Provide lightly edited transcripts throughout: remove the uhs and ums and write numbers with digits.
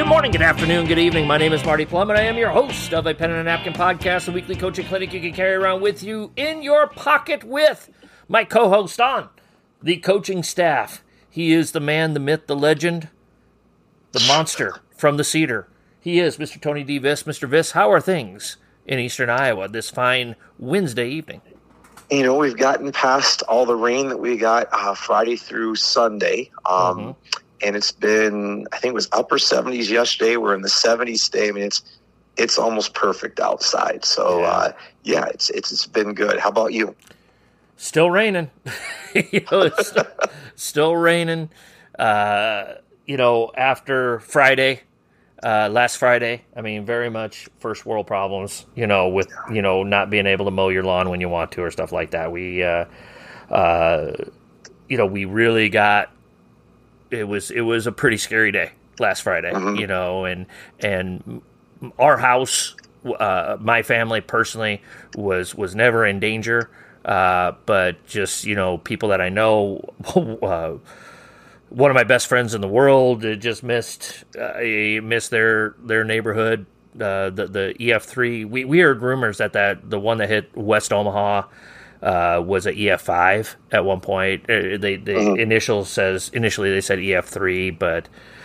morning, good afternoon, good evening. My name is Marty Plum, and I am your host of a Pen and a Napkin podcast, a weekly coaching clinic you can carry around with you in your pocket with my co-host on the coaching staff. He is the man, the myth, the legend, the monster from the Cedar. He is Mr. Tony D. Viss. Mr. Viss, how are things in eastern Iowa this fine Wednesday evening? You know, we've gotten past all the rain that we got Friday through Sunday. And it's been, I think it was upper 70s yesterday. We're in the 70s today. I mean, it's almost perfect outside. So, it's been good. How about you? Still raining. It's still raining. After Friday, last Friday, I mean, very much first world problems, with, not being able to mow your lawn when you want to or stuff like that. We really got, it was a pretty scary day last Friday, and our house, my family personally was never in danger. But just, people that I know, one of my best friends in the world just missed their neighborhood, the EF3. We heard rumors that the one that hit West Omaha was a EF5 at one point. Initially they said EF3, but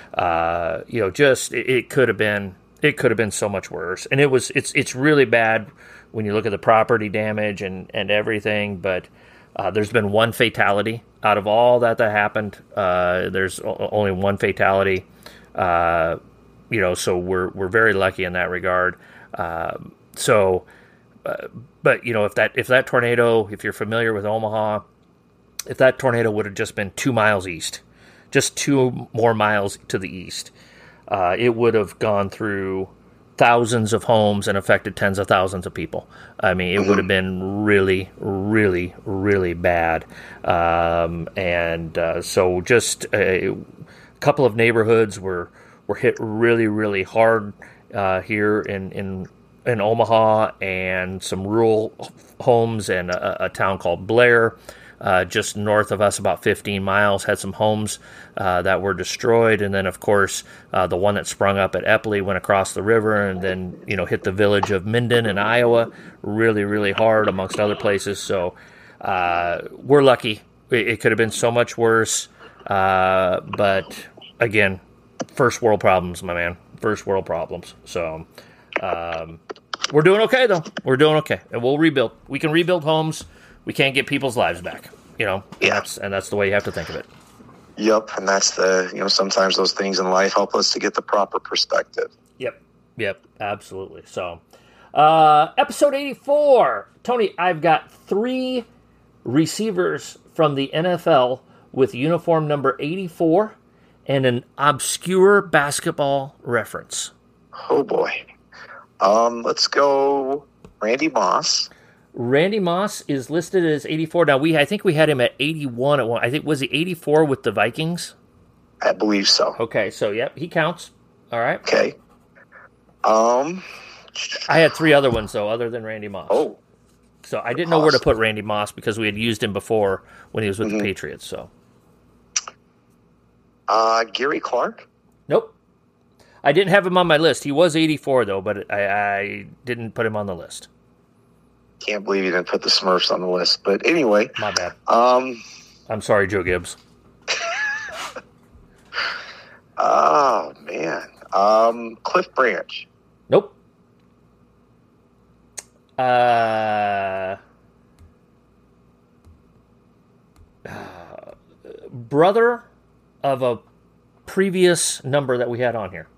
it could have been so much worse. And it's really bad when you look at the property damage and everything. But there's been one fatality out of all that happened. There's only one fatality. So we're very lucky in that regard. But if that tornado, if you're familiar with Omaha, if that tornado would have just been 2 miles east, just 2 more miles to the east, it would have gone through thousands of homes and affected tens of thousands of people. I mean, it would have been really, really, really bad. So just a couple of neighborhoods were hit really, really hard here in Omaha, and some rural homes and a town called Blair, just north of us, about 15 miles, had some homes that were destroyed. And then, of course, the one that sprung up at Epley went across the river and then, hit the village of Minden in Iowa really, really hard, amongst other places. So we're lucky. It could have been so much worse. But, again, first world problems, my man. First world problems. So we're doing okay, though. We're doing okay. And we'll rebuild. We can rebuild homes. We can't get people's lives back, and that's the way you have to think of it. Yep, and that's sometimes those things in life help us to get the proper perspective. Yep, absolutely. So, episode 84. Tony, I've got 3 receivers from the NFL with uniform number 84 and an obscure basketball reference. Oh, boy. Let's go Randy Moss. Randy Moss is listed as 84. Now, I think we had him at 81 at one. I think, was he 84 with the Vikings? I believe so. Okay, so, yep, he counts. All right. Okay. I had 3 other ones, though, other than Randy Moss. Oh. So I didn't know where to put Randy Moss because we had used him before when he was with the Patriots, so. Gary Clark? Nope. I didn't have him on my list. He was 84, though, but I didn't put him on the list. Can't believe you didn't put the Smurfs on the list. But anyway. My bad. I'm sorry, Joe Gibbs. Oh, man. Cliff Branch. Nope. Brother of a previous number that we had on here.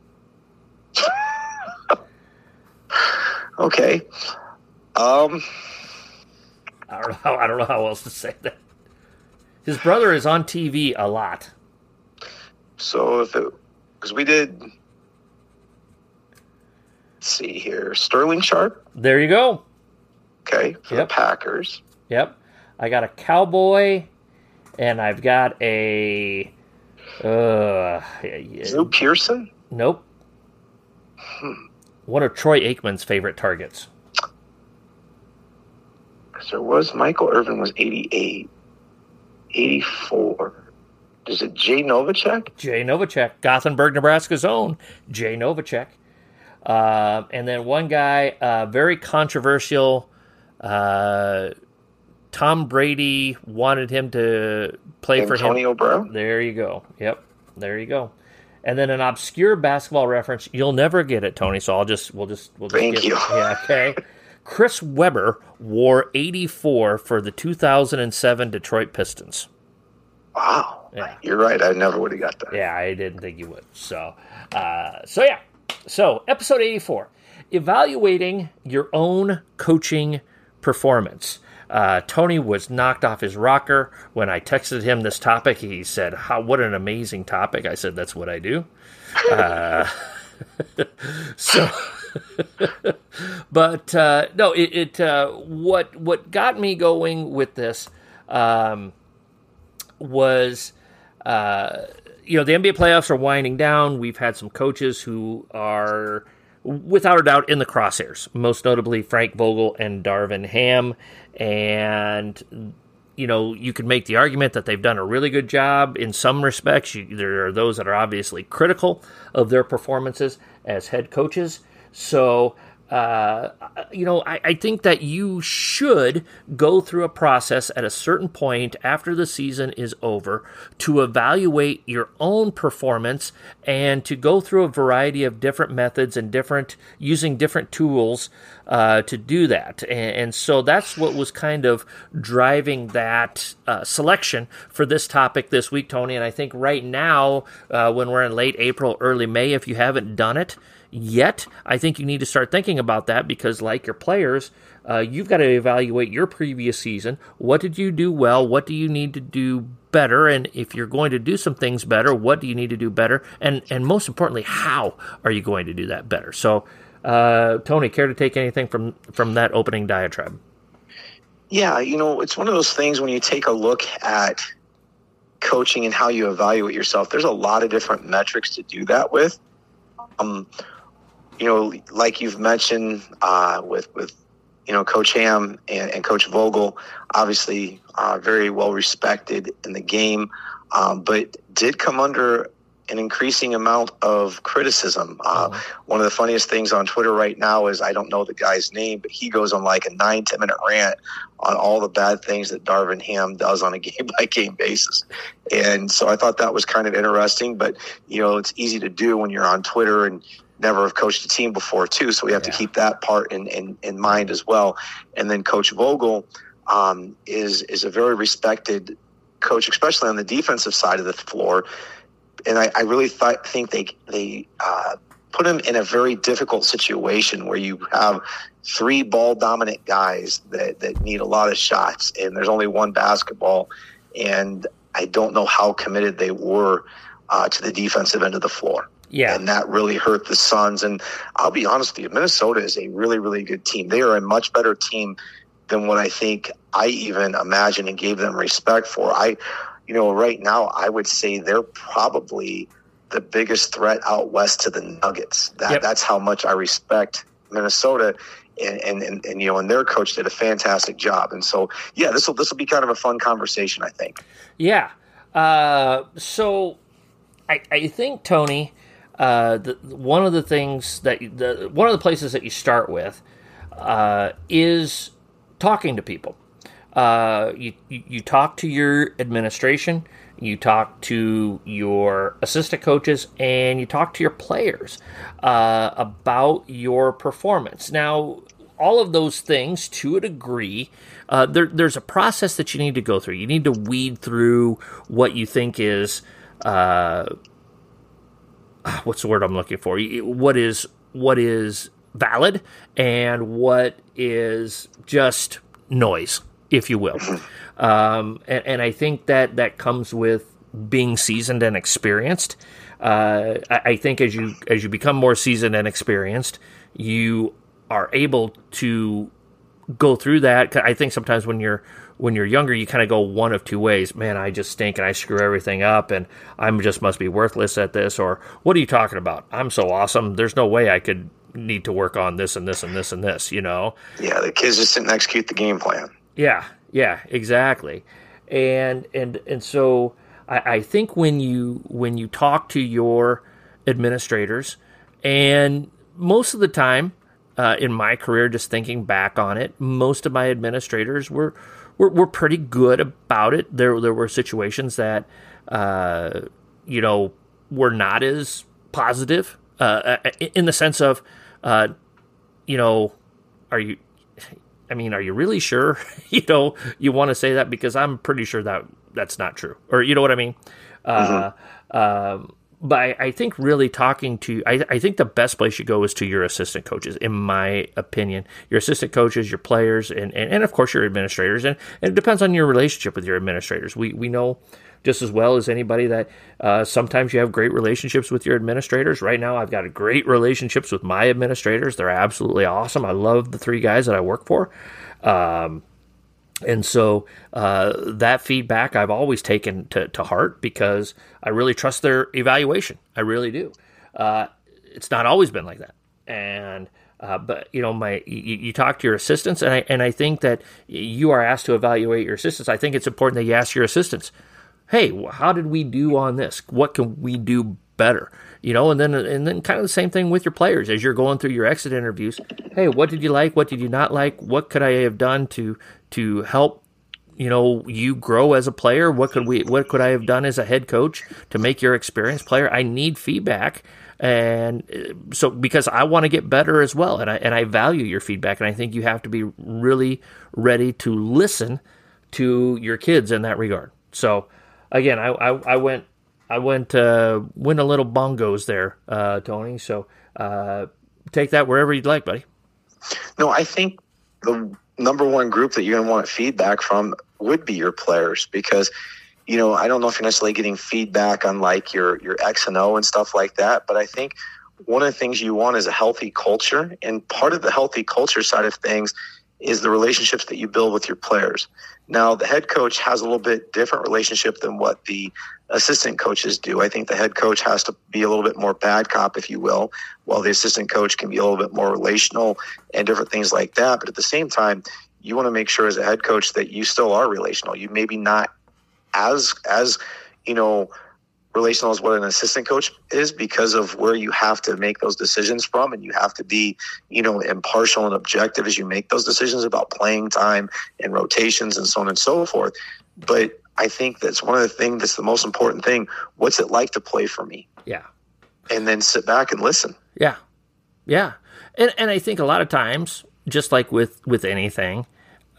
Okay. I don't know how else to say that. His brother is on TV a lot. So because we did, let's see here, Sterling Sharp. There you go. Okay, for the Packers. Yep. I got a Cowboy, and I've got a Drew Pearson? Nope. One of Troy Aikman's favorite targets. Because there was Michael Irvin was 88, 84. is it Jay Novacek? Jay Novacek, Gothenburg, Nebraska's own Jay Novacek. And then one guy, very controversial. Tom Brady wanted him to play for him. Antonio Brown? There you go. Yep, there you go. And then an obscure basketball reference. You'll never get it, Tony. So we'll just Thank you. Yeah, okay. Chris Webber wore 84 for the 2007 Detroit Pistons. Wow. Yeah. You're right. I never would have got that. Yeah, I didn't think you would. So yeah. So episode 84, evaluating your own coaching performance. Tony was knocked off his rocker when I texted him this topic. He said, what an amazing topic. I said, that's what I do. But no, what got me going with this was, the NBA playoffs are winding down. We've had some coaches who are, without a doubt, in the crosshairs, most notably Frank Vogel and Darvin Ham. And, you could make the argument that they've done a really good job in some respects. There are those that are obviously critical of their performances as head coaches. So, I think that you should go through a process at a certain point after the season is over to evaluate your own performance and to go through a variety of different methods and using different tools to do that. And so that's what was kind of driving that selection for this topic this week, Tony. And I think right now, when we're in late April, early May, if you haven't done it yet, I think you need to start thinking about that because, like your players, you've got to evaluate your previous season. What did you do well? What do you need to do better? And if you're going to do some things better, what do you need to do better? And most importantly, how are you going to do that better? So, Tony, care to take anything from that opening diatribe? Yeah, it's one of those things when you take a look at coaching and how you evaluate yourself, there's a lot of different metrics to do that with. Like you've mentioned with Coach Ham and Coach Vogel, obviously very well respected in the game, but did come under an increasing amount of criticism. One of the funniest things on Twitter right now is, I don't know the guy's name, but he goes on like a 9-10 minute rant on all the bad things that Darvin Ham does on a game-by-game basis. And so I thought that was kind of interesting, but, it's easy to do when you're on Twitter and never have coached a team before too. So we have to keep that part in mind as well. And then Coach Vogel is a very respected coach, especially on the defensive side of the floor. And I really think they put him in a very difficult situation where you have 3 ball-dominant guys that need a lot of shots, and there's only one basketball. And I don't know how committed they were to the defensive end of the floor. Yeah. And that really hurt the Suns. And I'll be honest with you, Minnesota is a really, really good team. They are a much better team than what I think I even imagined and gave them respect for. Right now, I would say they're probably the biggest threat out west to the Nuggets. That's how much I respect Minnesota, and their coach did a fantastic job. And so, yeah, this will be kind of a fun conversation, I think. Yeah. So I think, Tony, one of the places that you start with is talking to people. You talk to your administration, you talk to your assistant coaches, and you talk to your players about your performance. Now, all of those things, to a degree, there's a process that you need to go through. You need to weed through what you think is, what's the word I'm looking for? What is valid and what is just noise, if you will. And I think that comes with being seasoned and experienced. I think as you become more seasoned and experienced, you are able to go through that. I think sometimes when you're younger, you kind of go one of two ways. Man, I just stink and I screw everything up and I'm just must be worthless at this. Or what are you talking about? I'm so awesome. There's no way I could need to work on this and this and this and this, Yeah, the kids just didn't execute the game plan. Yeah, exactly. And so I think when you talk to your administrators, and most of the time in my career, just thinking back on it, most of my administrators were pretty good about it. There were situations that were not as positive in the sense of are you really sure you want to say that, because I'm pretty sure that that's not true, or you know what I mean. But I think really talking to, I think the best place you go is to your assistant coaches, in my opinion. Your assistant coaches, your players, and of course your administrators. And it depends on your relationship with your administrators. We know just as well as anybody that sometimes you have great relationships with your administrators. Right now I've got great relationships with my administrators. They're absolutely awesome. I love the 3 guys that I work for. And so that feedback I've always taken to heart, because I really trust their evaluation. I really do. It's not always been like that. And but you talk to your assistants, and I think that you are asked to evaluate your assistants. I think it's important that you ask your assistants, hey, how did we do on this? What can we do better? And then kind of the same thing with your players as you're going through your exit interviews. Hey, what did you like? What did you not like? What could I have done to help you grow as a player? What could I have done as a head coach to make your experienced player? I need feedback, and so because I want to get better as well, and I value your feedback, and I think you have to be really ready to listen to your kids in that regard. So again, I went a little bongos there, Tony. So take that wherever you'd like, buddy. No, I think the number one group that you're going to want feedback from would be your players, because, I don't know if you're necessarily getting feedback on like your X and O and stuff like that, but I think one of the things you want is a healthy culture. And part of the healthy culture side of things is the relationships that you build with your players. Now, the head coach has a little bit different relationship than what the assistant coaches do. I think the head coach has to be a little bit more bad cop, if you will, while the assistant coach can be a little bit more relational and different things like that. But at the same time, you want to make sure as a head coach that you still are relational. You maybe not as relational as what an assistant coach is, because of where you have to make those decisions from, and you have to be, impartial and objective as you make those decisions about playing time and rotations and so on and so forth. But I think that's one of the things that's the most important thing. What's it like to play for me? Yeah. And then sit back and listen. Yeah. Yeah. And I think a lot of times, just like with anything,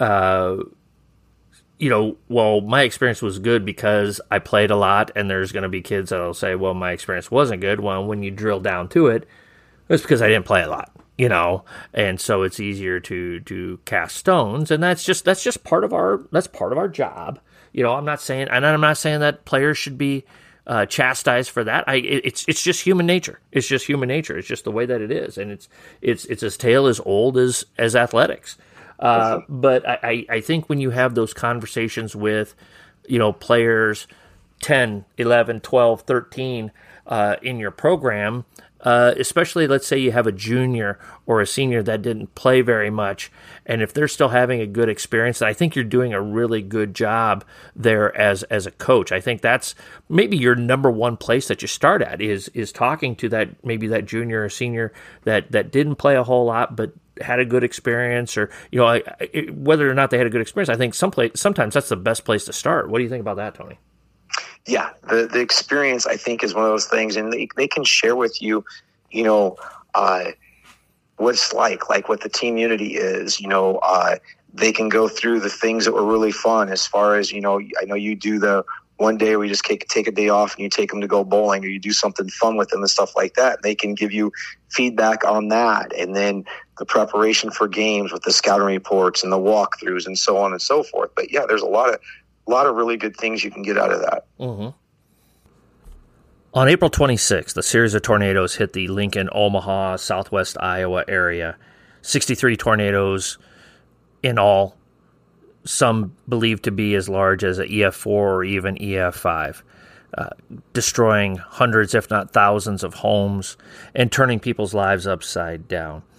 well, my experience was good because I played a lot, and there's going to be kids that'll say, well, my experience wasn't good. Well, when you drill down to it, it's because I didn't play a lot, and so it's easier to cast stones, and that's just part of our job. I'm not saying that players should be chastised for that. It's just human nature. It's just human nature. It's just the way that it is, and it's as tale as old as athletics. But I think when you have those conversations with, players 10, 11, 12, 13 in your program, especially let's say you have a junior or a senior that didn't play very much, and if they're still having a good experience, I think you're doing a really good job there as a coach. I think that's maybe your number one place that you start at is talking to that junior or senior that didn't play a whole lot but had a good experience, or whether or not they had a good experience. I think sometimes that's the best place to start. What do you think about that, Tony? Yeah, the experience, I think, is one of those things, and they can share with you, what it's like what the team unity is. They can go through the things that were really fun, as far as, I know you do the one day we just take a day off and you take them to go bowling, or you do something fun with them and stuff like that. They can give you feedback on that. And then the preparation for games with the scouting reports and the walkthroughs and so on and so forth. But yeah, there's a lot of really good things you can get out of that. Mm-hmm. On April 26th, a series of tornadoes hit the Lincoln, Omaha, southwest Iowa area. 63 tornadoes in all, some believed to be as large as an EF4 or even EF5, destroying hundreds, if not thousands, of homes and turning people's lives upside down.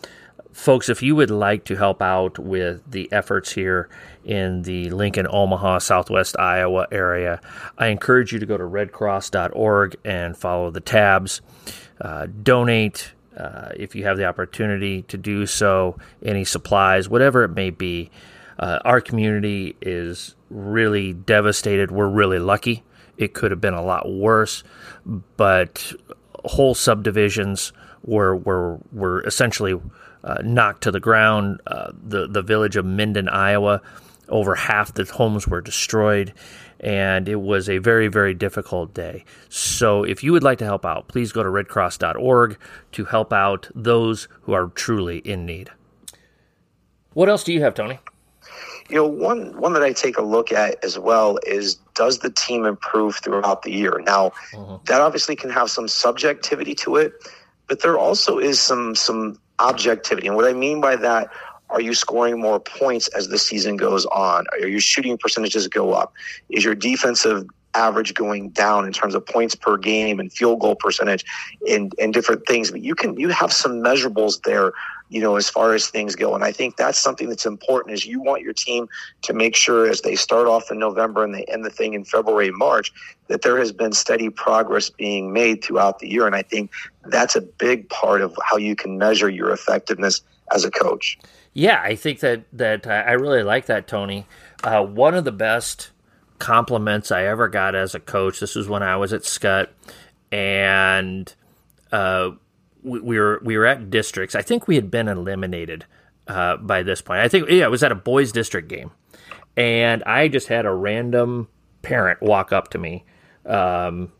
folks, if you would like to help out with the efforts here in the Lincoln, Omaha, Southwest Iowa area, I encourage you to go to redcross.org and follow the tabs. Donate if you have the opportunity to do so, any supplies, whatever it may be. Our community is really devastated. We're really lucky. It could have been a lot worse, but whole subdivisions were essentially knocked to the ground. The village of Minden, Iowa, over half the homes were destroyed, and it was a very, very difficult day. So if you would like to help out, please go to redcross.org to help out those who are truly in need. What else do you have, Tony? One that I take a look at as well is, does the team improve throughout the year? Now, that obviously can have some subjectivity to it, but there also is some objectivity. And what I mean by that, are you scoring more points as the season goes on? Are your shooting percentages go up? Is your defensive average going down in terms of points per game and field goal percentage and different things? But you have some measurables there, as far as things go. And I think that's something that's important, is you want your team to make sure as they start off in November and they end the thing in February, March, that there has been steady progress being made throughout the year. And I think that's a big part of how you can measure your effectiveness as a coach. Yeah, I think that I really like that, Tony. One of the best compliments I ever got as a coach, this was when I was at Scott, and we were at districts. I think we had been eliminated by this point. I think, it was at a boys district game, and I just had a random parent walk up to me, and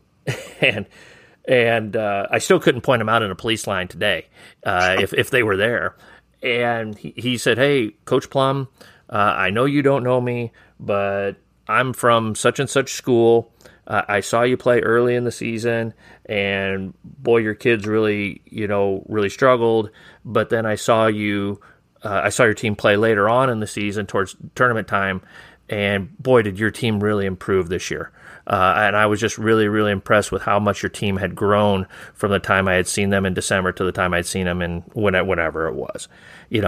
I still couldn't point them out in a police line today if they were there. And he said, "Hey, Coach Plum, I know you don't know me, but I'm from such and such school. I saw you play early in the season, and boy, your kids really struggled. But then I saw your team play later on in the season towards tournament time, and boy, did your team really improve this year. And I was just really, really impressed with how much your team had grown from the time I had seen them in December to the time I'd seen them in whenever it was, And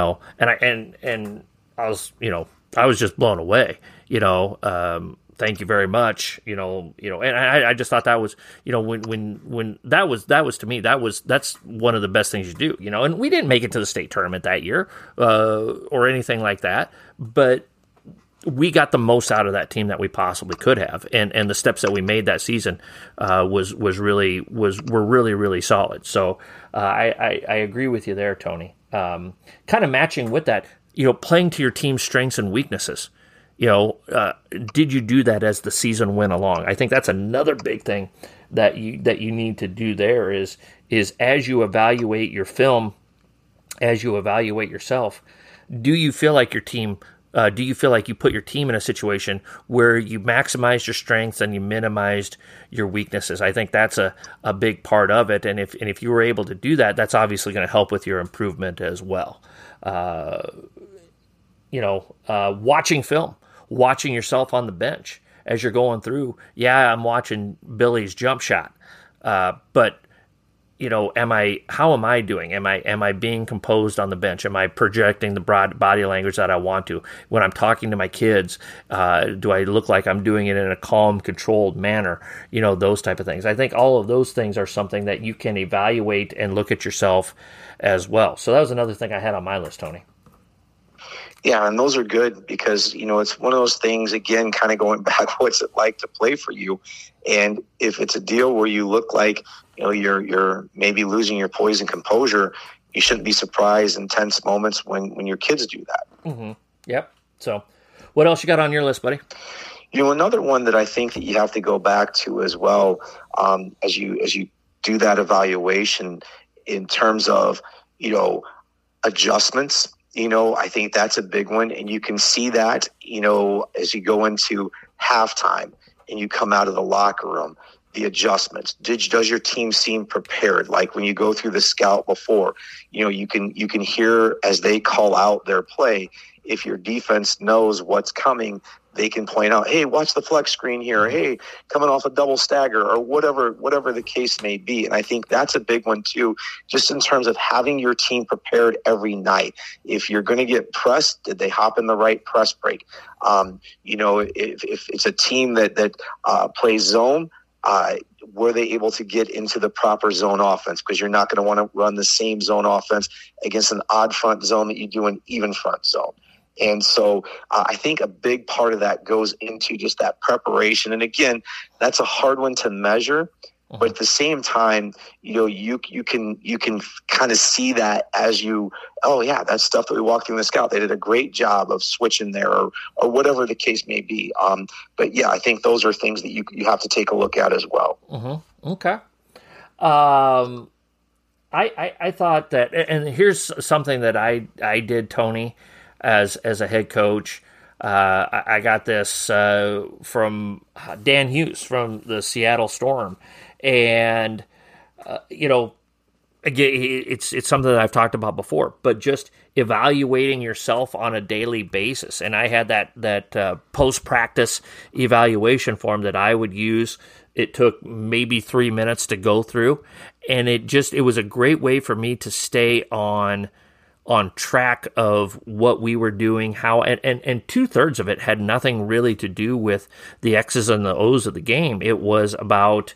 I was just blown away, Thank you very much, and I just thought that was, when that was to me, that's one of the best things you do, And we didn't make it to the state tournament that year, or anything like that, but we got the most out of that team that we possibly could have, and the steps that we made that season were really, really solid. So I agree with you there, Tony. Kind of matching with that, playing to your team's strengths and weaknesses. Did you do that as the season went along? I think that's another big thing that you need to do there is as you evaluate your film, as you evaluate yourself, do you feel like your team? Do you feel like you put your team in a situation where you maximized your strengths and you minimized your weaknesses? I think that's a big part of it. And if you were able to do that, that's obviously going to help with your improvement as well. Watching film, watching yourself on the bench as you're going through. Yeah, I'm watching Billy's jump shot, but how am I doing? Am I being composed on the bench? Am I projecting the broad body language that I want to? When I'm talking to my kids, do I look like I'm doing it in a calm, controlled manner? Those type of things. I think all of those things are something that you can evaluate and look at yourself as well. So that was another thing I had on my list, Tony. Yeah, and those are good because, it's one of those things, again, kind of going back, what's it like to play for you? And if it's a deal where you look like, you're maybe losing your poise and composure, you shouldn't be surprised in tense moments when your kids do that. Mm-hmm. Yep. So what else you got on your list, buddy? Another one that I think that you have to go back to as well, as you do that evaluation in terms of, adjustments. I think that's a big one. And you can see that, as you go into halftime and you come out of the locker room, the adjustments. Does your team seem prepared? Like when you go through the scout before, you can hear as they call out their play. If your defense knows what's coming, they can point out, hey, watch the flex screen here. Hey, coming off a double stagger or whatever the case may be. And I think that's a big one too, just in terms of having your team prepared every night. If you're going to get pressed, did they hop in the right press break? If it's a team that plays zone, were they able to get into the proper zone offense? Because you're not going to want to run the same zone offense against an odd front zone that you do an even front zone. And so I think a big part of that goes into just that preparation. And again, that's a hard one to measure. But at the same time, you can kind of see that as that's stuff that we walked through in the scout. They did a great job of switching there or whatever the case may be. But yeah, I think those are things that you have to take a look at as well. Mm-hmm. Okay. I thought that, and here's something that I did, Tony, as a head coach. I got this from Dan Hughes from the Seattle Storm. And, again, it's something that I've talked about before, but just evaluating yourself on a daily basis. And I had that post-practice evaluation form that I would use. It took maybe 3 minutes to go through. And it was a great way for me to stay on track of what we were doing, how, and 2/3 of it had nothing really to do with the X's and the O's of the game. It was about,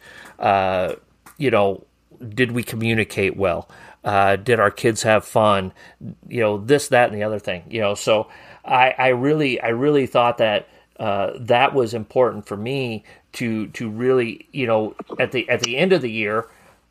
did we communicate well? Did our kids have fun? This, that, and the other thing. So I really thought that that was important for me to really, at the end of the year,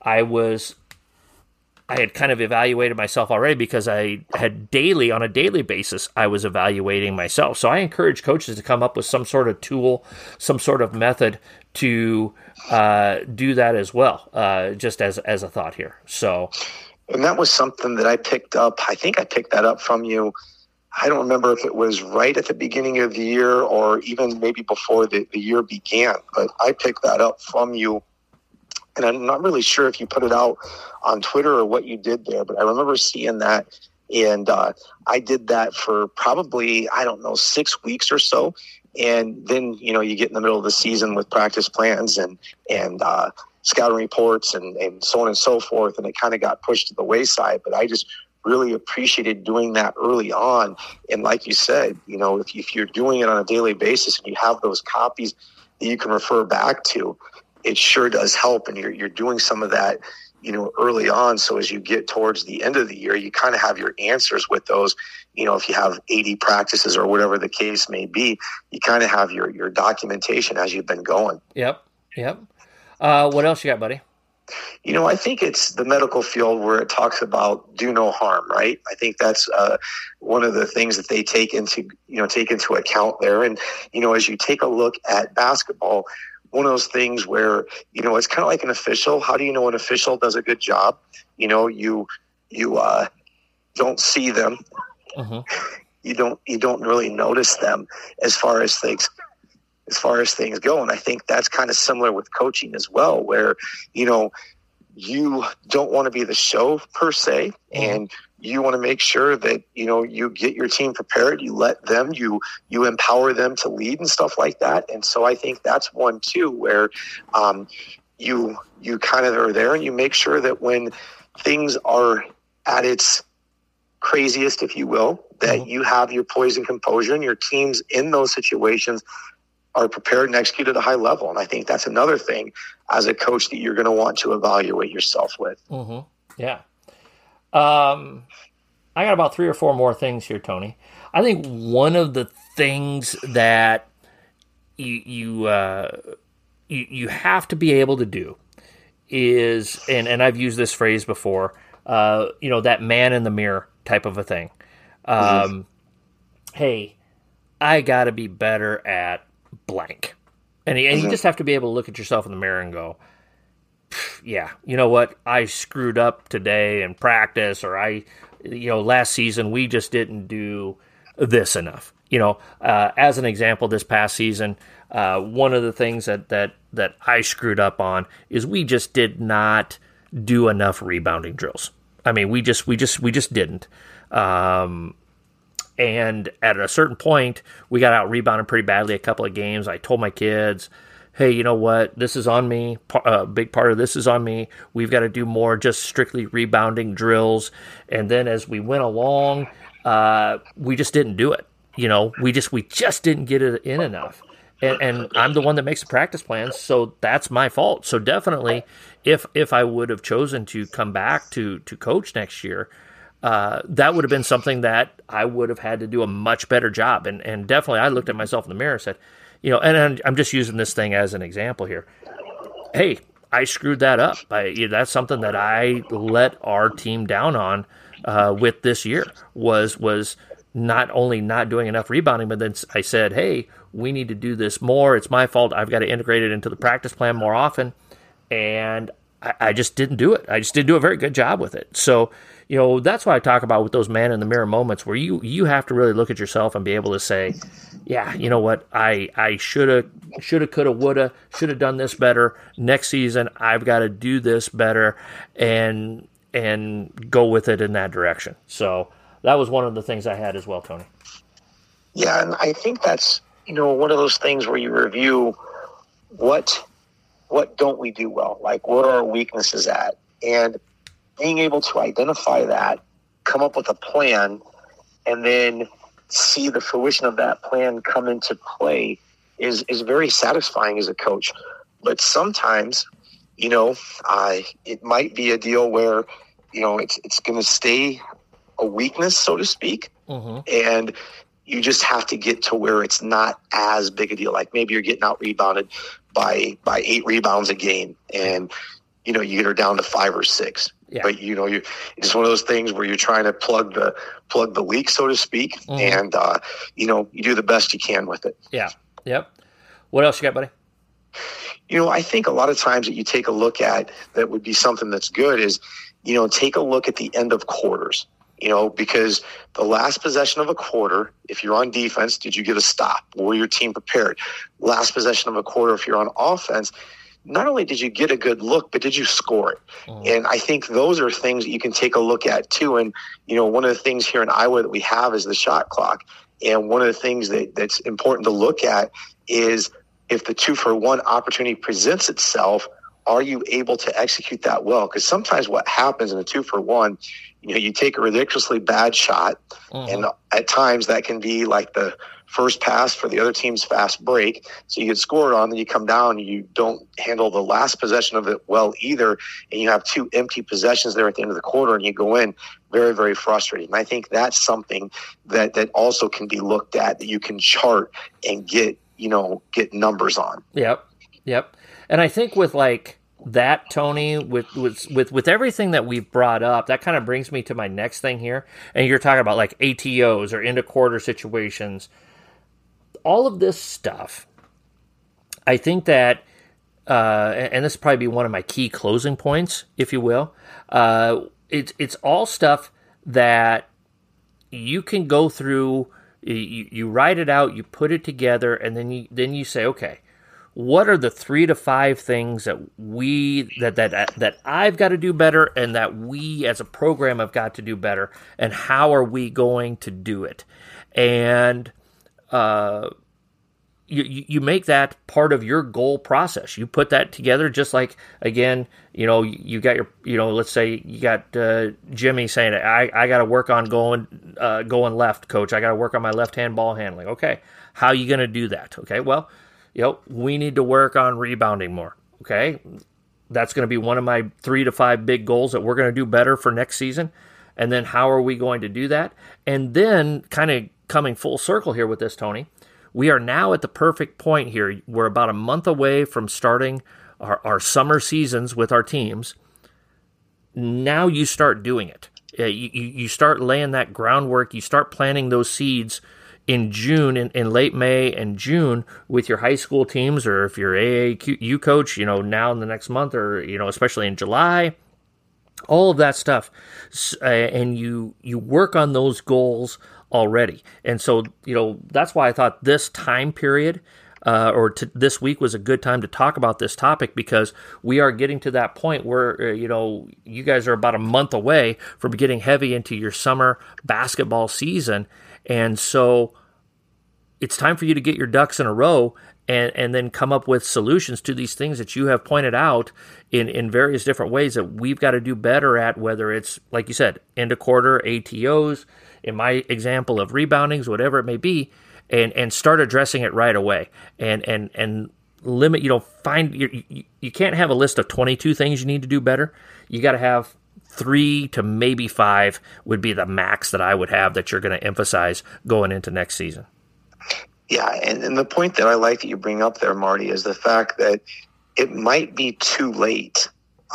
I had kind of evaluated myself already because I had on a daily basis, I was evaluating myself. So I encourage coaches to come up with some sort of tool, some sort of method to do that as well, just as a thought here. So, and that was something that I picked up. I think I picked that up from you. I don't remember if it was right at the beginning of the year or even maybe before the year began, but I picked that up from you. And I'm not really sure if you put it out on Twitter or what you did there, but I remember seeing that. And I did that for probably, 6 weeks or so. And then, you get in the middle of the season with practice plans and scouting reports and so on and so forth. And it kind of got pushed to the wayside. But I just really appreciated doing that early on. And like you said, if you're doing it on a daily basis and you have those copies that you can refer back to, it sure does help. And you're doing some of that, early on. So as you get towards the end of the year, you kind of have your answers with those. If you have 80 practices or whatever the case may be, you kind of have your documentation as you've been going. Yep. What else you got, buddy? I think it's the medical field where it talks about do no harm, right? I think that's one of the things that they take into account there. And, as you take a look at basketball, one of those things where, it's kind of like an official. How do you know an official does a good job? You don't see them. Uh-huh. You don't really notice them as far as things go. And I think that's kind of similar with coaching as well, where, you don't want to be the show per se, and you want to make sure that, you get your team prepared, you let them, you empower them to lead and stuff like that. And so I think that's one too, where you kind of are there and you make sure that when things are at its craziest, if you will, that you have your poise and composure, and your teams in those situations are prepared and execute at a high level. And I think that's another thing as a coach that you're going to want to evaluate yourself with. Mm-hmm. Yeah. I got about 3 or 4 more things here, Tony. I think one of the things that you have to be able to do is, and I've used this phrase before, that man in the mirror type of a thing. Hey, I got to be better at blank. And you just have to be able to look at yourself in the mirror and go, yeah, you know what? I screwed up today in practice, or last season we just didn't do this enough. as an example, this past season, one of the things that I screwed up on is we just did not do enough rebounding drills. I mean, we just didn't. And at a certain point, we got out rebounded pretty badly a couple of games. I told my kids, hey, you know what? This is on me. A big part of this is on me. We've got to do more just strictly rebounding drills. And then as we went along, we just didn't do it. We just didn't get it in enough. And I'm the one that makes the practice plans, so that's my fault. So definitely, if I would have chosen to come back to coach next year, that would have been something that I would have had to do a much better job. And definitely, I looked at myself in the mirror and said, and I'm just using this thing as an example here. Hey, I screwed that up. That's something that I let our team down on with this year was not only not doing enough rebounding, but then I said, hey, we need to do this more. It's my fault. I've got to integrate it into the practice plan more often. And I just didn't do it. I just didn't do a very good job with it. So, that's why I talk about with those man in the mirror moments where you have to really look at yourself and be able to say, yeah, you know what? I shoulda, coulda, woulda, should have done this better. Next season, I've got to do this better and go with it in that direction. So that was one of the things I had as well, Tony. Yeah, and I think that's, one of those things where you review what don't we do well? Like, what are our weaknesses at? And being able to identify that, come up with a plan, and then see the fruition of that plan come into play is very satisfying as a coach. But sometimes, it might be a deal where, it's going to stay a weakness, so to speak. Mm-hmm. And you just have to get to where it's not as big a deal. Like maybe you're getting out rebounded by 8 rebounds a game, and you get her down to 5 or 6. Yeah. But it's one of those things where you're trying to plug the leak, so to speak, mm-hmm. and you do the best you can with it. Yeah. Yep. What else you got, buddy? I think a lot of times that you take a look at that would be something that's good is, take a look at the end of quarters. Because the last possession of a quarter, if you're on defense, did you get a stop? Were your team prepared? Last possession of a quarter, if you're on offense, not only did you get a good look, but did you score it? And I think those are things that you can take a look at too. And, one of the things here in Iowa that we have is the shot clock. And one of the things that's important to look at is if the 2-for-1 opportunity presents itself, are you able to execute that well? Because sometimes what happens in a 2-for-1, you take a ridiculously bad shot, and at times that can be like the first pass for the other team's fast break. So you get scored on, then you come down, and you don't handle the last possession of it well either, and you have 2 empty possessions there at the end of the quarter, and you go in very, very frustrating. And I think that's something that also can be looked at, that you can chart and get numbers on. Yep. And I think with like that, Tony, with everything that we've brought up, that kind of brings me to my next thing here. And you're talking about like ATOs or end of quarter situations. All of this stuff, I think that, and this will probably be one of my key closing points, if you will. It's all stuff that you can go through. You write it out, you put it together, and then you say, okay, what are the 3 to 5 things that that I've got to do better, and that we as a program have got to do better, and how are we going to do it? And you make that part of your goal process. You put that together, just like, again, you got your, let's say you got Jimmy saying, I got to work on going left, coach. I got to work on my left-hand ball handling. Okay, how are you going to do that? Okay, well, we need to work on rebounding more. Okay, that's going to be one of my 3 to 5 big goals that we're going to do better for next season. And then how are we going to do that? And then kind of coming full circle here with this, Tony, we are now at the perfect point here. We're about a month away from starting our summer seasons with our teams. Now you start doing it. You start laying that groundwork. You start planting those seeds in June, in late May and June with your high school teams, or if you're AAU coach, now in the next month, or, especially in July, all of that stuff. And you work on those goals already. And so, that's why I thought this time period this week was a good time to talk about this topic, because we are getting to that point where, you guys are about a month away from getting heavy into your summer basketball season. And so it's time for you to get your ducks in a row and then come up with solutions to these things that you have pointed out in various different ways that we've got to do better at, whether it's, like you said, end of quarter, ATOs, in my example of reboundings, whatever it may be, and start addressing it right away. And limit, you can't have a list of 22 things you need to do better. You got to have 3 to maybe 5 would be the max that I would have that you're going to emphasize going into next season. Yeah, and the point that I like that you bring up there, Marty, is the fact that it might be too late,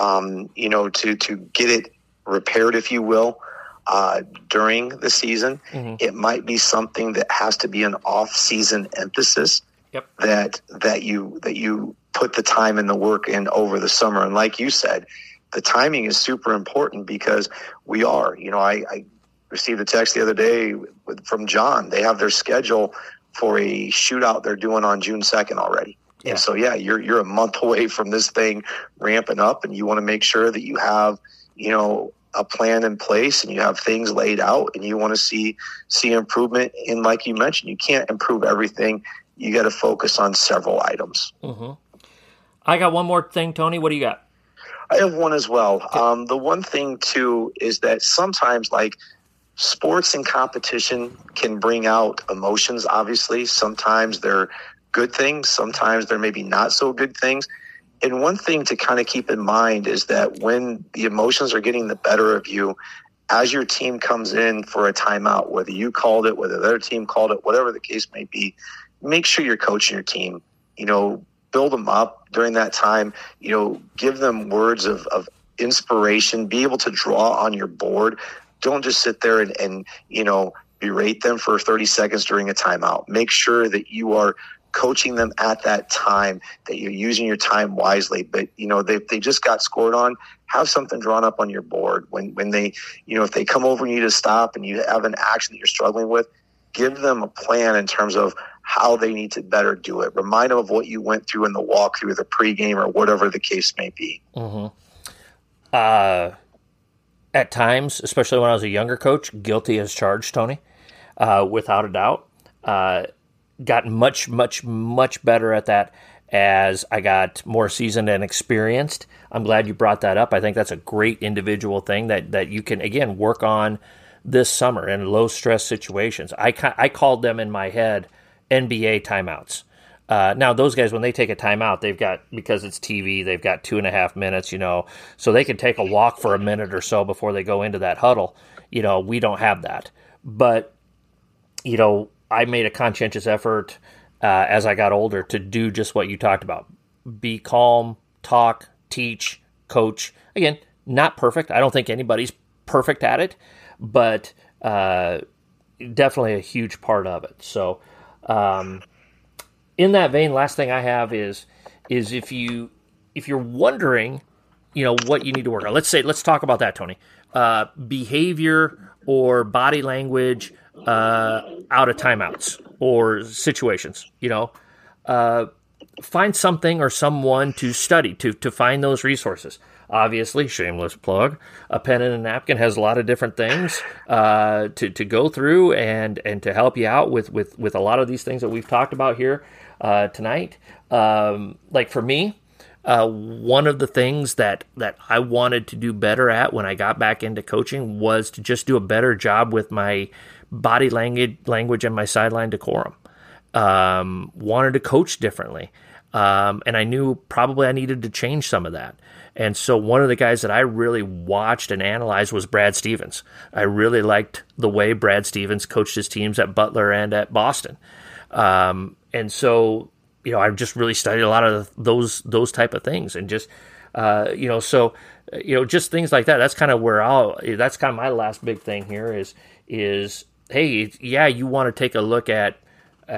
to get it repaired, if you will, during the season. Mm-hmm. It might be something that has to be an off-season emphasis. Yep. That you put the time and the work in over the summer. And like you said, the timing is super important, because we are. I received a text the other day from John. They have their schedule for a shootout they're doing on June 2nd already. Yeah. And so, you're a month away from this thing ramping up, and you want to make sure that you have, a plan in place and you have things laid out, and you want to see improvement. And like you mentioned, you can't improve everything. You got to focus on several items. Mm-hmm. I got one more thing, Tony. What do you got? I have one as well. Okay. The one thing too is that sometimes, like, sports and competition can bring out emotions, obviously. Sometimes they're good things. Sometimes they're maybe not so good things. And one thing to kind of keep in mind is that when the emotions are getting the better of you, as your team comes in for a timeout, whether you called it, whether the other team called it, whatever the case may be, make sure you're coaching your team. Build them up during that time. Give them words of inspiration. Be able to draw on your board. Don't just sit there and berate them for 30 seconds during a timeout. Make sure that you are coaching them at that time, that you're using your time wisely. But, they just got scored on. Have something drawn up on your board. When they, if they come over and you to stop and you have an action that you're struggling with, give them a plan in terms of how they need to better do it. Remind them of what you went through in the walkthrough, the pregame, or whatever the case may be. Mm-hmm. At times, especially when I was a younger coach, guilty as charged, Tony, without a doubt. Got much, much, much better at that as I got more seasoned and experienced. I'm glad you brought that up. I think that's a great individual thing that you can, again, work on this summer in low-stress situations. I called them in my head NBA timeouts. Now, those guys, when they take a timeout, they've got, because it's TV, they've got 2.5 minutes, so they can take a walk for a minute or so before they go into that huddle. We don't have that. But, I made a conscientious effort as I got older to do just what you talked about. Be calm, talk, teach, coach. Again, not perfect. I don't think anybody's perfect at it, but definitely a huge part of it. So, in that vein, last thing I have is if you're wondering, what you need to work on. Let's talk about that, Tony. Behavior or body language out of timeouts or situations. Find something or someone to study to find those resources. Obviously, shameless plug, a pen and a napkin has a lot of different things to go through and to help you out with a lot of these things that we've talked about here tonight. Like for me, one of the things that I wanted to do better at when I got back into coaching was to just do a better job with my body language and my sideline decorum. Wanted to coach differently. And I knew probably I needed to change some of that. And so one of the guys that I really watched and analyzed was Brad Stevens. I really liked the way Brad Stevens coached his teams at Butler and at Boston. And so, I've just really studied a lot of those type of things, and just, just things like that. That's kind of that's kind of my last big thing here is, hey, yeah, you want to take a look at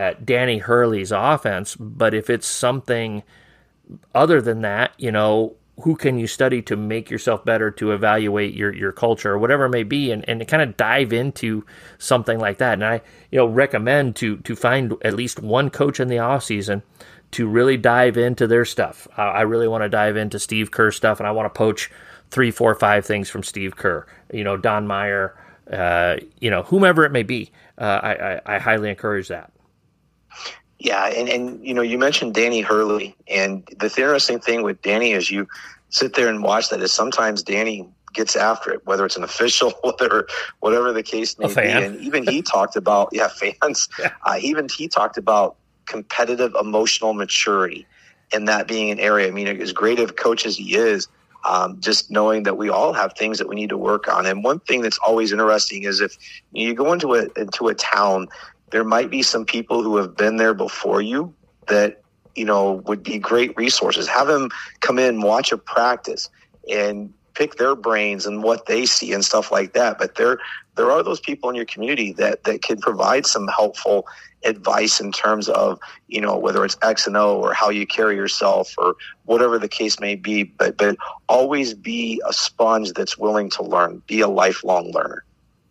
Danny Hurley's offense, but if it's something other than that, who can you study to make yourself better, to evaluate your culture or whatever it may be, and kind of dive into something like that. And I recommend to find at least one coach in the off season to really dive into their stuff. I really want to dive into Steve Kerr stuff, and I want to poach 3, 4, 5 things from Steve Kerr, Don Meyer, whomever it may be. I highly encourage that. Yeah, and you mentioned Danny Hurley, and the interesting thing with Danny is you sit there and watch that is sometimes Danny gets after it, whether it's an official, whatever the case may be. And even he talked about fans. Even he talked about competitive emotional maturity, and that being an area. I mean, as great of a coach as he is, just knowing that we all have things that we need to work on. And one thing that's always interesting is if you go into a town, there might be some people who have been there before you that, would be great resources. Have them come in, watch a practice, and pick their brains and what they see and stuff like that. But there are those people in your community that can provide some helpful advice in terms of, whether it's X and O or how you carry yourself or whatever the case may be. But always be a sponge that's willing to learn. Be a lifelong learner.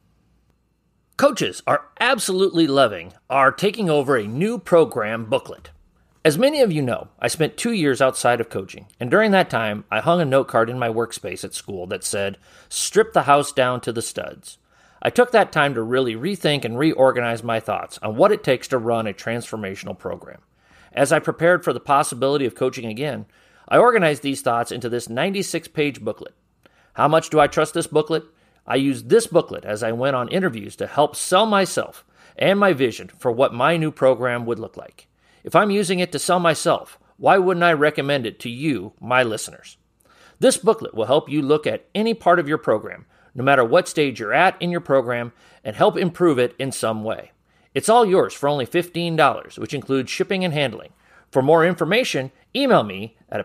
Coaches are absolutely loving our Taking Over a New Program booklet. As many of you know, I spent 2 years outside of coaching, and during that time, I hung a note card in my workspace at school that said, "Strip the house down to the studs." I took that time to really rethink and reorganize my thoughts on what it takes to run a transformational program. As I prepared for the possibility of coaching again, I organized these thoughts into this 96-page booklet. How much do I trust this booklet? I used this booklet as I went on interviews to help sell myself and my vision for what my new program would look like. If I'm using it to sell myself, why wouldn't I recommend it to you, my listeners? This booklet will help you look at any part of your program, no matter what stage you're at in your program, and help improve it in some way. It's all yours for only $15, which includes shipping and handling. For more information, email me at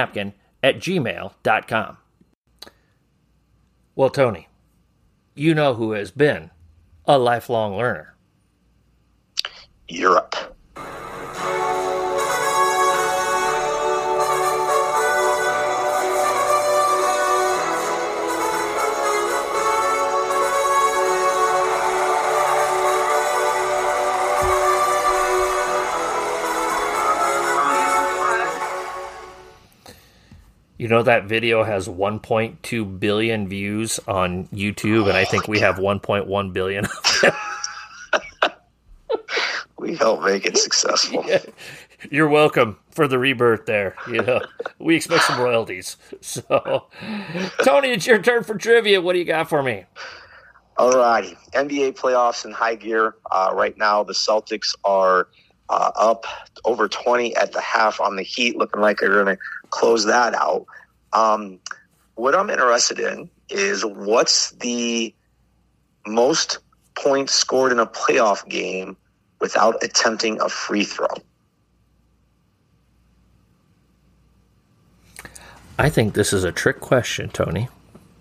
apenandanapkin@gmail.com. Well, Tony, you know who has been a lifelong learner. Europe. You know that video has 1.2 billion views on YouTube, and I think we have 1.1 billion of them. We helped make it successful. Yeah. You're welcome for the rebirth there. We expect some royalties. So, Tony, it's your turn for trivia. What do you got for me? All righty. NBA playoffs in high gear. Right now, the Celtics are up over 20 at the half on the Heat, looking like they're going to close that out. What I'm interested in is what's the most points scored in a playoff game without attempting a free throw? I think this is a trick question, Tony.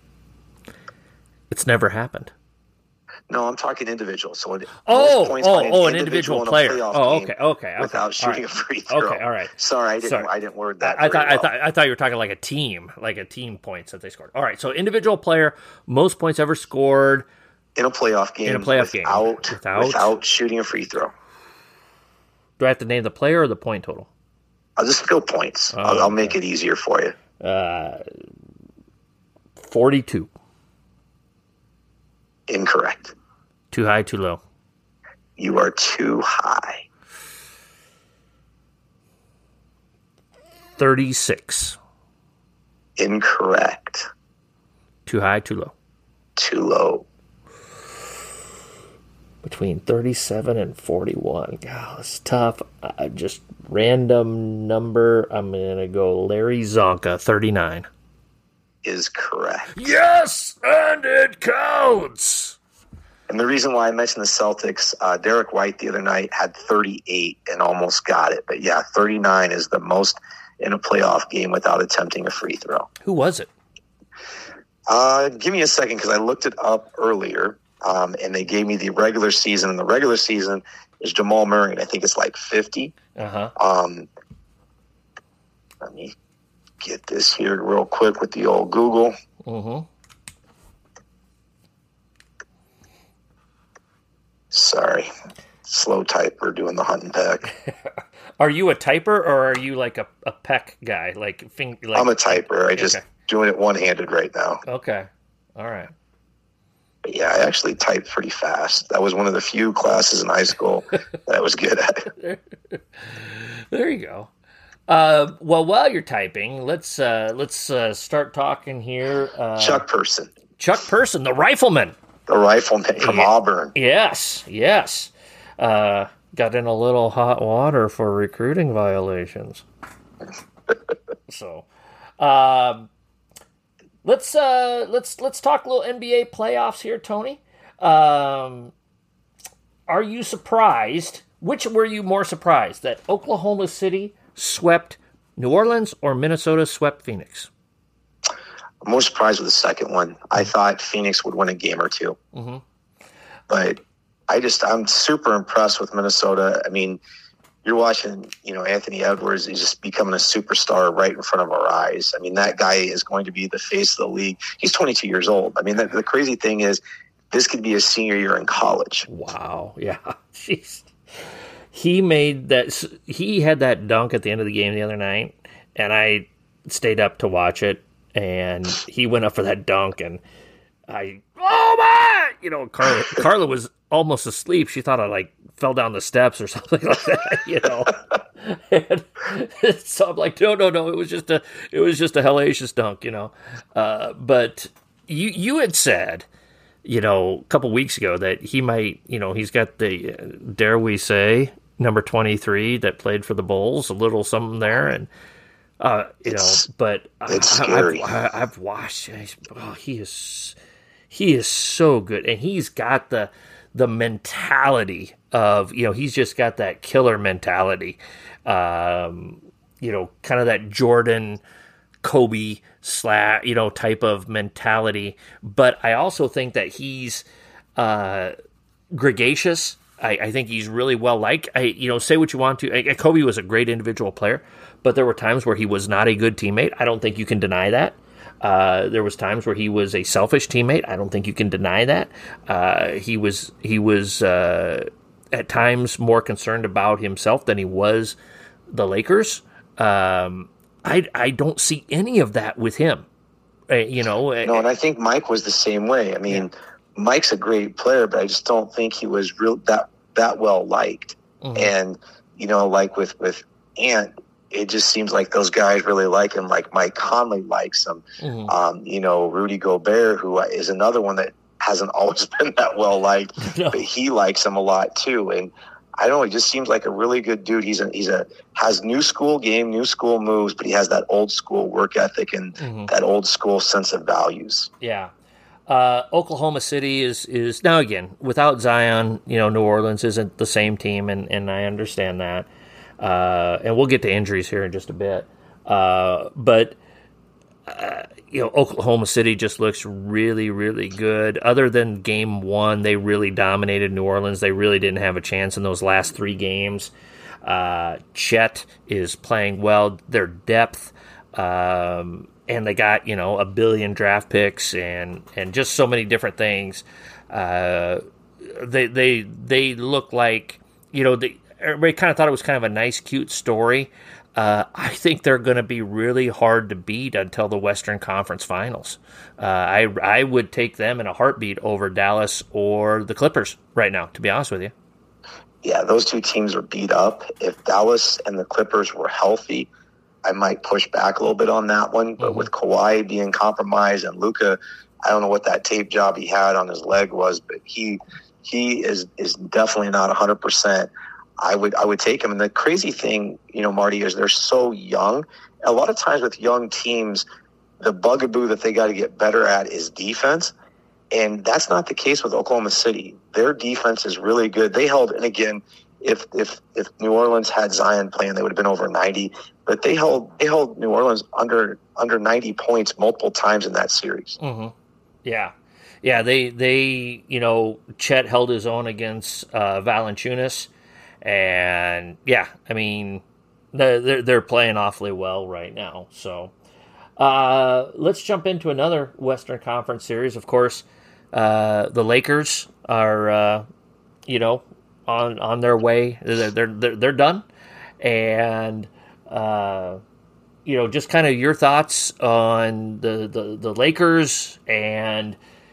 It's never happened. No, I'm talking individual. So an individual player. Okay. Without shooting a free throw. Okay, all right. Sorry, I didn't word that. I thought you were talking like a team points that they scored. All right, so individual player, most points ever scored in a playoff game. Without shooting a free throw. Do I have to name the player or the point total? I'll just go points. I'll make it easier for you. 42. Incorrect. Too high, too low? You are too high. 36. Incorrect. Too high, too low? Too low. Between 37 and 41. God, it's tough. Just random number. I'm going to go Larry Zonka, 39. Is correct. Yes, and it counts. And the reason why I mentioned the Celtics, Derek White the other night had 38 and almost got it. But yeah, 39 is the most in a playoff game without attempting a free throw. Who was it? Give me a second because I looked it up earlier, and they gave me the regular season. And the regular season is Jamal Murray, and I think it's like 50. Uh-huh. Let me get this here real quick with the old Google. Mm-hmm. Sorry. Slow typer doing the hunt and peck. Are you a typer or are you like a peck guy? Like I'm a typer. I just doing it one-handed right now. Okay. All right. But yeah, I actually typed pretty fast. That was one of the few classes in high school that I was good at. There you go. Well, while you're typing, let's start talking here. Chuck Person. Chuck Person, the rifleman. The rifleman from Auburn. Yes. Got in a little hot water for recruiting violations. So, let's talk a little NBA playoffs here, Tony. Are you surprised? Which were you more surprised, that Oklahoma City swept New Orleans or Minnesota swept Phoenix? I'm more surprised with the second one. I thought Phoenix would win a game or two. Mm-hmm. But I'm super impressed with Minnesota. I mean, you're watching, Anthony Edwards is just becoming a superstar right in front of our eyes. I mean, that guy is going to be the face of the league. He's 22 years old. I mean, the crazy thing is this could be his senior year in college. Wow. Yeah. Jeez. He had that dunk at the end of the game the other night, and I stayed up to watch it, and he went up for that dunk, and Carla was almost asleep. She thought I fell down the steps or something like that, And so I'm like, no, it was just a hellacious dunk, But you had said, a couple weeks ago that he might, he's got the, dare we say, number 23 that played for the Bulls, a little something there, and but it's scary. I've watched. He is so good, and he's got the mentality of he's just got that killer mentality, kind of that Jordan, Kobe type of mentality. But I also think that he's gregarious. I think he's really well liked. Say what you want to. Kobe was a great individual player, but there were times where he was not a good teammate. I don't think you can deny that. There was times where he was a selfish teammate. I don't think you can deny that. He was at times more concerned about himself than he was the Lakers. I don't see any of that with him. No, and I think Mike was the same way. I mean. Yeah. Mike's a great player, but I just don't think he was that well liked. Mm-hmm. And like with Ant, it just seems like those guys really like him. Like Mike Conley likes him. Mm-hmm. Rudy Gobert, who is another one that hasn't always been that well liked, no. But he likes him a lot too. And I don't know, he just seems like a really good dude. Has new school game, new school moves, but he has that old school work ethic and that old school sense of values. Yeah. Oklahoma City is now, again, without Zion, New Orleans isn't the same team, and I understand that. And we'll get to injuries here in just a bit. But Oklahoma City just looks really, really good. Other than game one, they really dominated New Orleans. They really didn't have a chance in those last three games. Chet is playing well. Their depth, and they got, $1 billion draft picks and just so many different things. They look like, everybody kind of thought it was kind of a nice, cute story. I think they're going to be really hard to beat until the Western Conference Finals. I would take them in a heartbeat over Dallas or the Clippers right now, to be honest with you. Yeah, those two teams are beat up. If Dallas and the Clippers were healthy, I might push back a little bit on that one. But with Kawhi being compromised and Luka, I don't know what that tape job he had on his leg was, but he is definitely not 100%. I would take him. And the crazy thing, Marty, is they're so young. A lot of times with young teams, the bugaboo that they got to get better at is defense. And that's not the case with Oklahoma City. Their defense is really good. They held, and again, if New Orleans had Zion playing, they would have been over 90. But they held New Orleans under 90 points multiple times in that series. Mm-hmm. Yeah. They Chet held his own against Valanciunas, and yeah, I mean they're playing awfully well right now. So Let's jump into another Western Conference series. Of course, the Lakers are, on their way. They're done, and just kind of your thoughts on the Lakers, and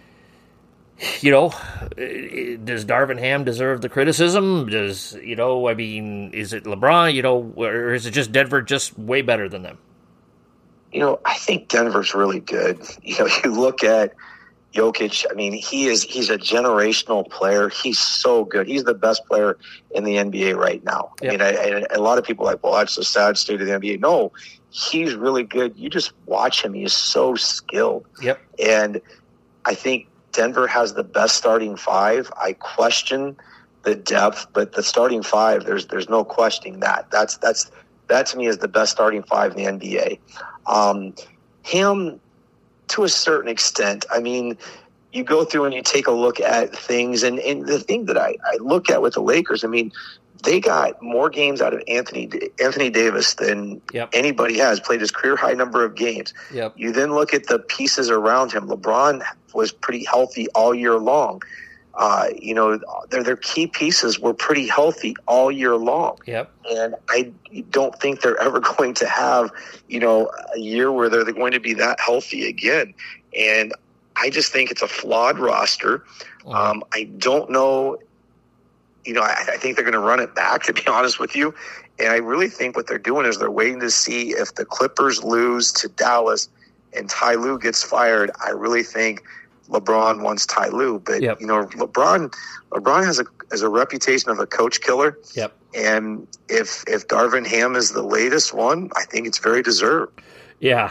does Darvin Ham deserve the criticism? Is it LeBron? Or is it just Denver just way better than them? I think Denver's really good. You look at Jokic. I mean, he's a generational player. He's so good. He's the best player in the NBA right now. Yep. I mean, a lot of people are like, well, that's the sad state of the NBA. No, he's really good. You just watch him. He is so skilled. Yep. And I think Denver has the best starting five. I question the depth, but the starting five, there's no questioning that. That to me is the best starting five in the NBA. Him, to a certain extent, I mean, you go through and you take a look at things, and the thing that I look at with the Lakers, I mean, they got more games out of Anthony Davis than anybody has, played his career high number of games. Yep. You then look at the pieces around him. LeBron was pretty healthy all year long. Their key pieces were pretty healthy all year long. Yep. And I don't think they're ever going to have, a year where they're going to be that healthy again. And I just think it's a flawed roster. I don't know. I think they're going to run it back, to be honest with you. And I really think what they're doing is they're waiting to see if the Clippers lose to Dallas and Ty Lue gets fired. I really think LeBron wants Ty Lue, but LeBron has a reputation of a coach killer. Yep. And if Darvin Ham is the latest one, I think it's very deserved. Yeah.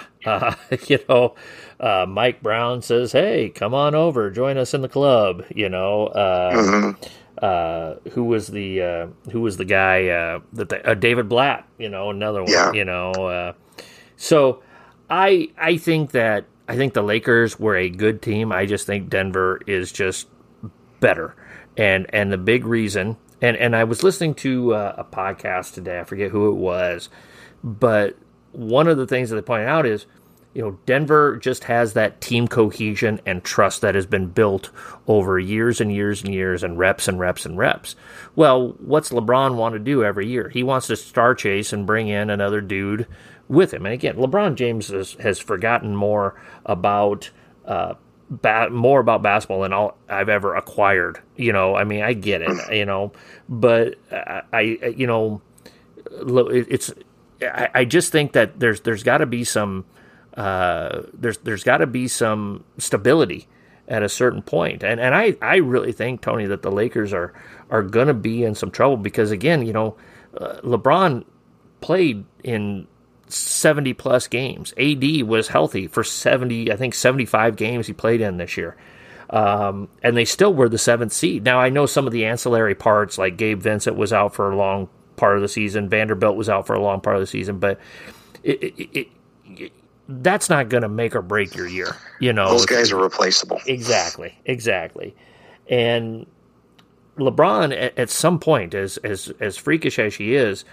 Mike Brown says, "Hey, come on over, join us in the club." Who was the guy that David Blatt? Another one. Yeah. So I think the Lakers were a good team. I just think Denver is just better. And the big reason, and I was listening to a podcast today, I forget who it was, but one of the things that they pointed out is, Denver just has that team cohesion and trust that has been built over years and years and years and reps and reps and reps. Well, what's LeBron want to do every year? He wants to star chase and bring in another dude with him. And again, LeBron James has forgotten more about basketball than all I've ever acquired. I get it. But I just think that there's got to be some there's got to be some stability at a certain point. And I really think, Tony, that the Lakers are going to be in some trouble because, again, LeBron played in 70-plus games. AD was healthy for 75 games he played in this year. And they still were the 7th seed. Now, I know some of the ancillary parts, like Gabe Vincent was out for a long part of the season. Vanderbilt was out for a long part of the season. But that's not going to make or break your year. Those guys are replaceable. Exactly. And LeBron, at some point, as freakish as he is,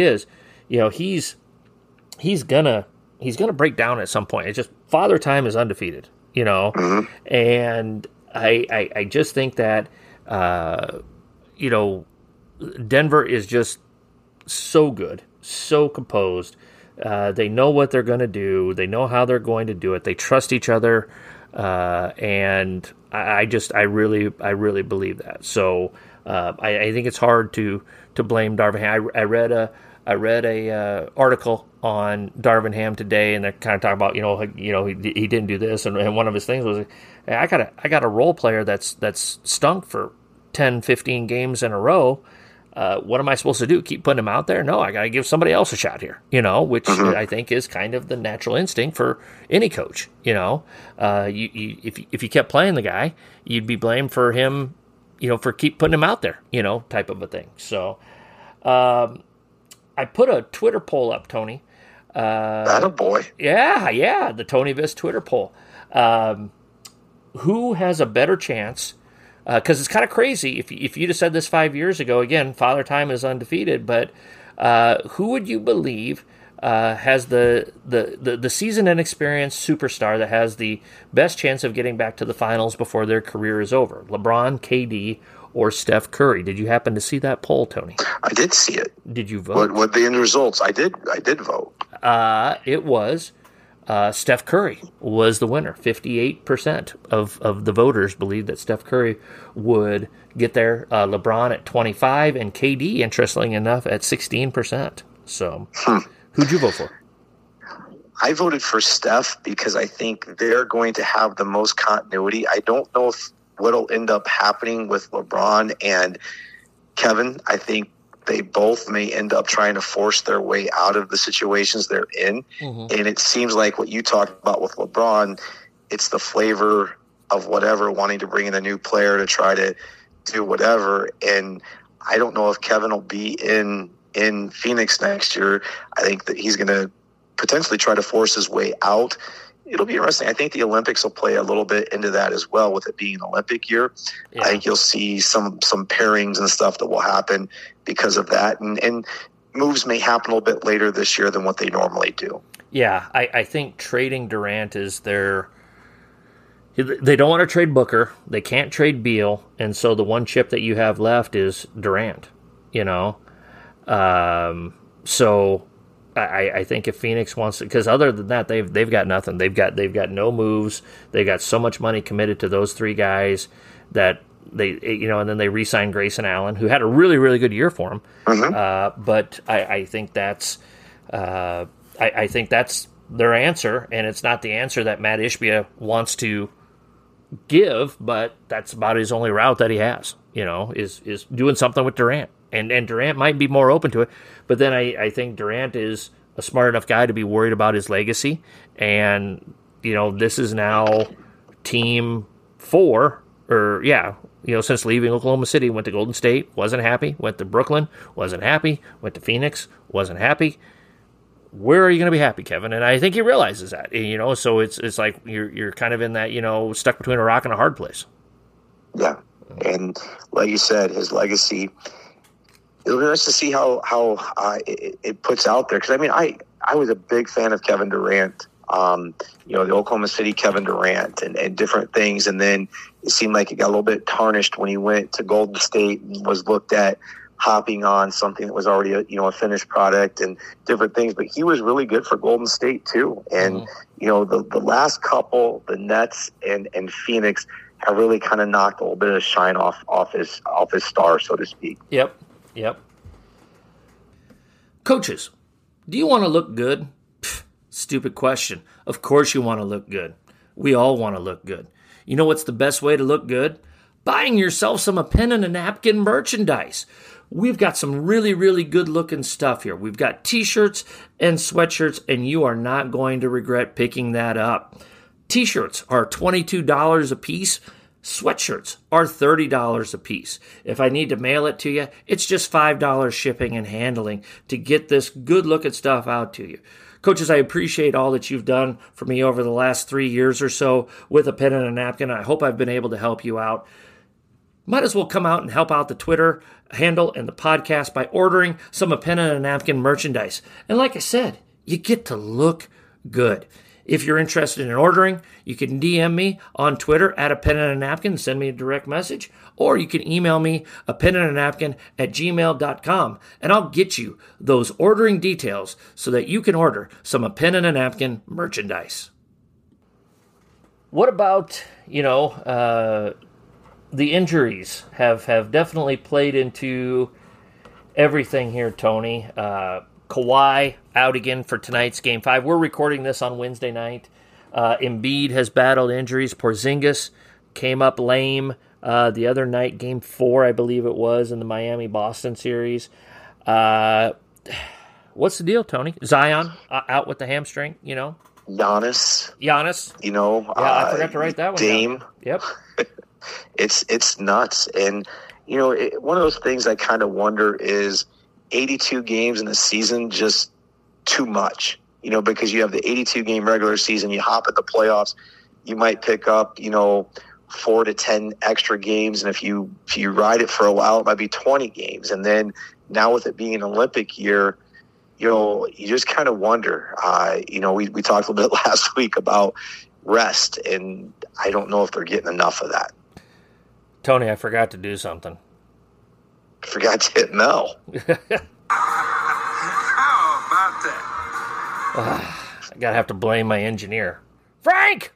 he's gonna break down at some point. It's just Father Time is undefeated, Mm-hmm. And I just think that Denver is just so good, so composed. They know what they're going to do. They know how they're going to do it. They trust each other, and I really believe that. So I think it's hard to blame Darvin Ham. I read a article on Darvin Ham today, and they're kind of talking about he didn't do this, and one of his things was, hey, I got a role player that's stunk for 10, 15 games in a row. What am I supposed to do? Keep putting him out there? No, I got to give somebody else a shot here, which Mm-hmm. I think is kind of the natural instinct for any coach. If you kept playing the guy, you'd be blamed for him, for keep putting him out there, type of a thing. So I put a Twitter poll up, Tony. Attaboy. Yeah, the Tony Viss Twitter poll. Who has a better chance? Because it's kind of crazy. If you'd have said this 5 years ago, again, Father Time is undefeated, but who would you believe has the seasoned and experienced superstar that has the best chance of getting back to the finals before their career is over? LeBron, KD, or Steph Curry? Did you happen to see that poll, Tony? I did see it. Did you vote? What the end results? I did vote. It was Steph Curry was the winner. 58% of the voters believed that Steph Curry would get there. LeBron at 25% and KD, interestingly enough, at 16%. So, who'd you vote for? I voted for Steph because I think they're going to have the most continuity. I don't know if what'll end up happening with LeBron and Kevin. I think they both may end up trying to force their way out of the situations they're in. Mm-hmm. And it seems like what you talked about with LeBron, it's the flavor of whatever, wanting to bring in a new player to try to do whatever. And I don't know if Kevin will be in Phoenix next year. I think that he's going to potentially try to force his way out. It'll be interesting. I think the Olympics will play a little bit into that as well, with it being an Olympic year. Yeah. I think you'll see some pairings and stuff that will happen because of that. And moves may happen a little bit later this year than what they normally do. Yeah, I think trading Durant is their... They don't want to trade Booker. They can't trade Beal. And so the one chip that you have left is Durant, you know? So... I think if Phoenix wants to, because other than that, they've got nothing. They've got no moves. They got so much money committed to those three guys that they, and then they re-signed Grayson Allen, who had a really, really good year for him. Mm-hmm. But I think that's I think that's their answer, and it's not the answer that Matt Ishbia wants to give, but that's about his only route that he has. Is doing something with Durant. And Durant might be more open to it, but then I think Durant is a smart enough guy to be worried about his legacy. And, this is now team 4, since leaving Oklahoma City, went to Golden State, wasn't happy, went to Brooklyn, wasn't happy, went to Phoenix, wasn't happy. Where are you going to be happy, Kevin? And I think he realizes that, so it's like you're kind of in that, stuck between a rock and a hard place. Yeah. And like you said, his legacy, it'll be nice to see how it puts out there. Because, I was a big fan of Kevin Durant, the Oklahoma City Kevin Durant and different things. And then it seemed like it got a little bit tarnished when he went to Golden State and was looked at hopping on something that was already a finished product and different things. But he was really good for Golden State, too. And, the last couple, the Nets and Phoenix, have really kind of knocked a little bit of shine off his star, so to speak. Yep. Coaches, do you want to look good? Pfft, stupid question. Of course you want to look good. We all want to look good. You know what's the best way to look good? Buying yourself some pen and a napkin merchandise. We've got some really, really good looking stuff here. We've got t-shirts and sweatshirts, and you are not going to regret picking that up. T-shirts are $22 a piece. Sweatshirts are $30 a piece. If I need to mail it to you, it's just $5 shipping and handling to get this good-looking stuff out to you. Coaches, I appreciate all that you've done for me over the last 3 years or so with a pen and a napkin. I hope I've been able to help you out. Might as well come out and help out the Twitter handle and the podcast by ordering some pen and a napkin merchandise. And like I said, you get to look good. If you're interested in ordering, you can DM me on Twitter at a pen and a napkin and send me a direct message, or you can email me a pen and a napkin at gmail.com, and I'll get you those ordering details so that you can order some a pen and a napkin merchandise. What about, the injuries have definitely played into everything here, Tony. Kawhi out again for tonight's Game 5. We're recording this on Wednesday night. Embiid has battled injuries. Porzingis came up lame the other night, Game 4, I believe it was, in the Miami-Boston series. What's the deal, Tony? Zion out with the hamstring, Giannis. Yeah, I forgot to write that one Dame. down. Yep. It's nuts. And, one of those things I kind of wonder is 82 games in a season just too much, because you have the 82-game regular season, you hop at the playoffs, you might pick up, 4 to 10 extra games, and if you ride it for a while, it might be 20 games. And then now with it being an Olympic year, you just kind of wonder. We talked a little bit last week about rest, and I don't know if they're getting enough of that. Tony, I forgot to do something. Forgot to hit no. How about that? I gotta have to blame my engineer. Frank!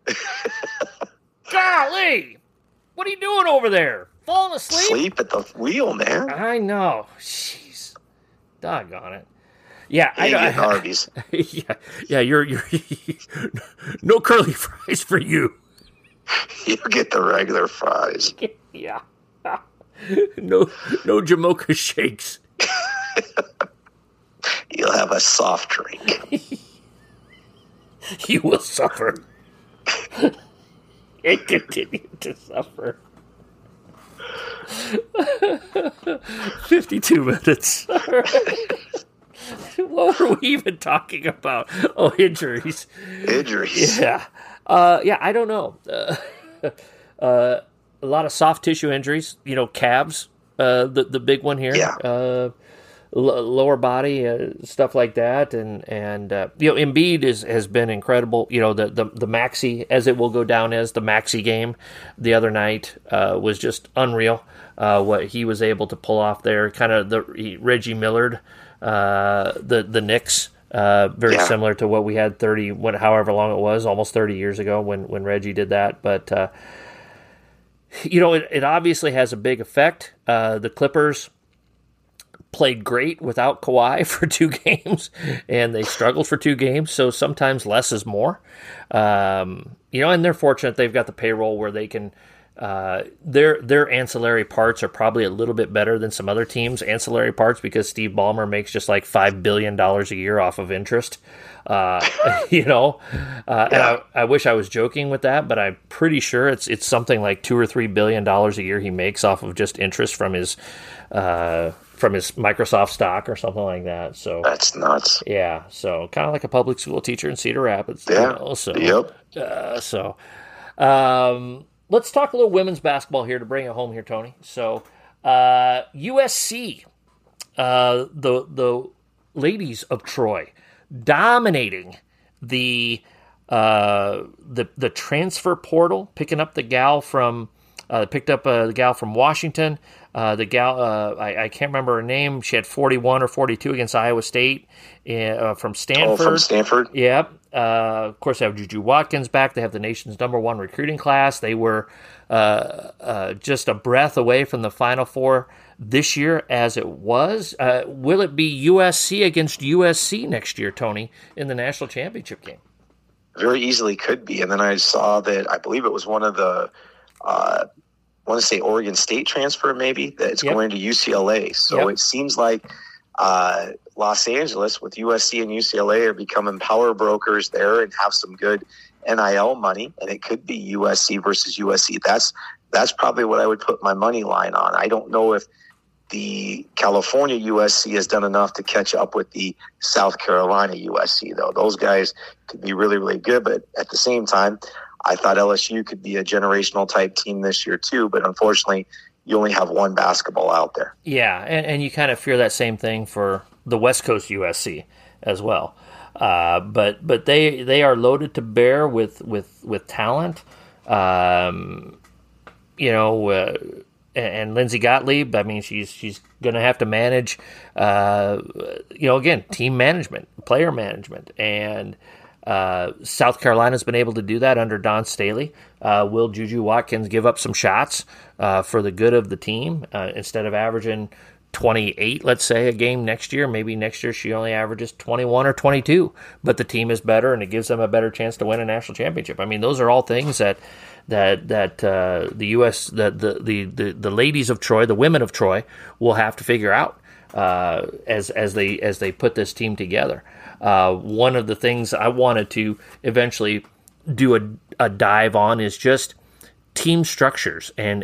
Golly! What are you doing over there? Falling asleep? Sleep at the wheel, man. I know. Jeez. Doggone it. Yeah, I know. Arby's. Yeah, you're no curly fries for you. You get the regular fries. Yeah. No Jamocha shakes. You'll have a soft drink. You will suffer. And continue to suffer. 52 minutes. What were we even talking about? Oh, injuries. Injuries. Yeah. I don't know. A lot of soft tissue injuries. Calves. The big one here. Yeah. Lower body stuff like that, and Embiid has been incredible. The Maxey, as it will go down as the Maxey game the other night, was just unreal. What he was able to pull off there, kind of Reggie Millard, the Knicks, very similar to what we had however long it was, almost 30 years ago when Reggie did that. But it obviously has a big effect. The Clippers played great without Kawhi for 2 games, and they struggled for 2 games, so sometimes less is more. And they're fortunate they've got the payroll where they can their ancillary parts are probably a little bit better than some other teams' ancillary parts, because Steve Ballmer makes just like $5 billion a year off of interest. And I wish I was joking with that, but I'm pretty sure it's something like $2 or $3 billion a year he makes off of just interest from his Microsoft stock or something like that. So that's nuts. Yeah, so kind of like a public school teacher in Cedar Rapids. Yeah. Yep. Let's talk a little women's basketball here to bring it home here, Tony. So USC, the ladies of Troy, dominating the transfer portal, picking up the gal from Washington. The gal, I can't remember her name. She had 41 or 42 against Iowa State from Stanford. Oh, from Stanford? Yep. Of course, they have Juju Watkins back. They have the nation's #1 recruiting class. They were just a breath away from the Final Four this year as it was. Will it be USC against USC next year, Tony, in the national championship game? Very easily could be. And then I saw that, I believe it was one of the I want to say Oregon State transfer, maybe, that's going to UCLA. So It seems like Los Angeles with USC and UCLA are becoming power brokers there and have some good NIL money, and it could be USC versus USC. That's probably what I would put my money line on. I don't know if the California USC has done enough to catch up with the South Carolina USC, though. Those guys could be really, really good, but at the same time, I thought LSU could be a generational type team this year too, but unfortunately, you only have one basketball out there. Yeah, and you kind of fear that same thing for the West Coast USC as well. But they are loaded to bear with talent. And Lindsey Gottlieb, I mean, she's going to have to manage, again, team management, player management, and South Carolina's been able to do that under Don Staley. Will Juju Watkins give up some shots for the good of the team instead of averaging 28, let's say, a game next year? Maybe next year she only averages 21 or 22, but the team is better and it gives them a better chance to win a national championship. I mean, those are all things that the U.S. the ladies of Troy, the women of Troy, will have to figure out as they put this team together. One of the things I wanted to eventually do a dive on is just team structures and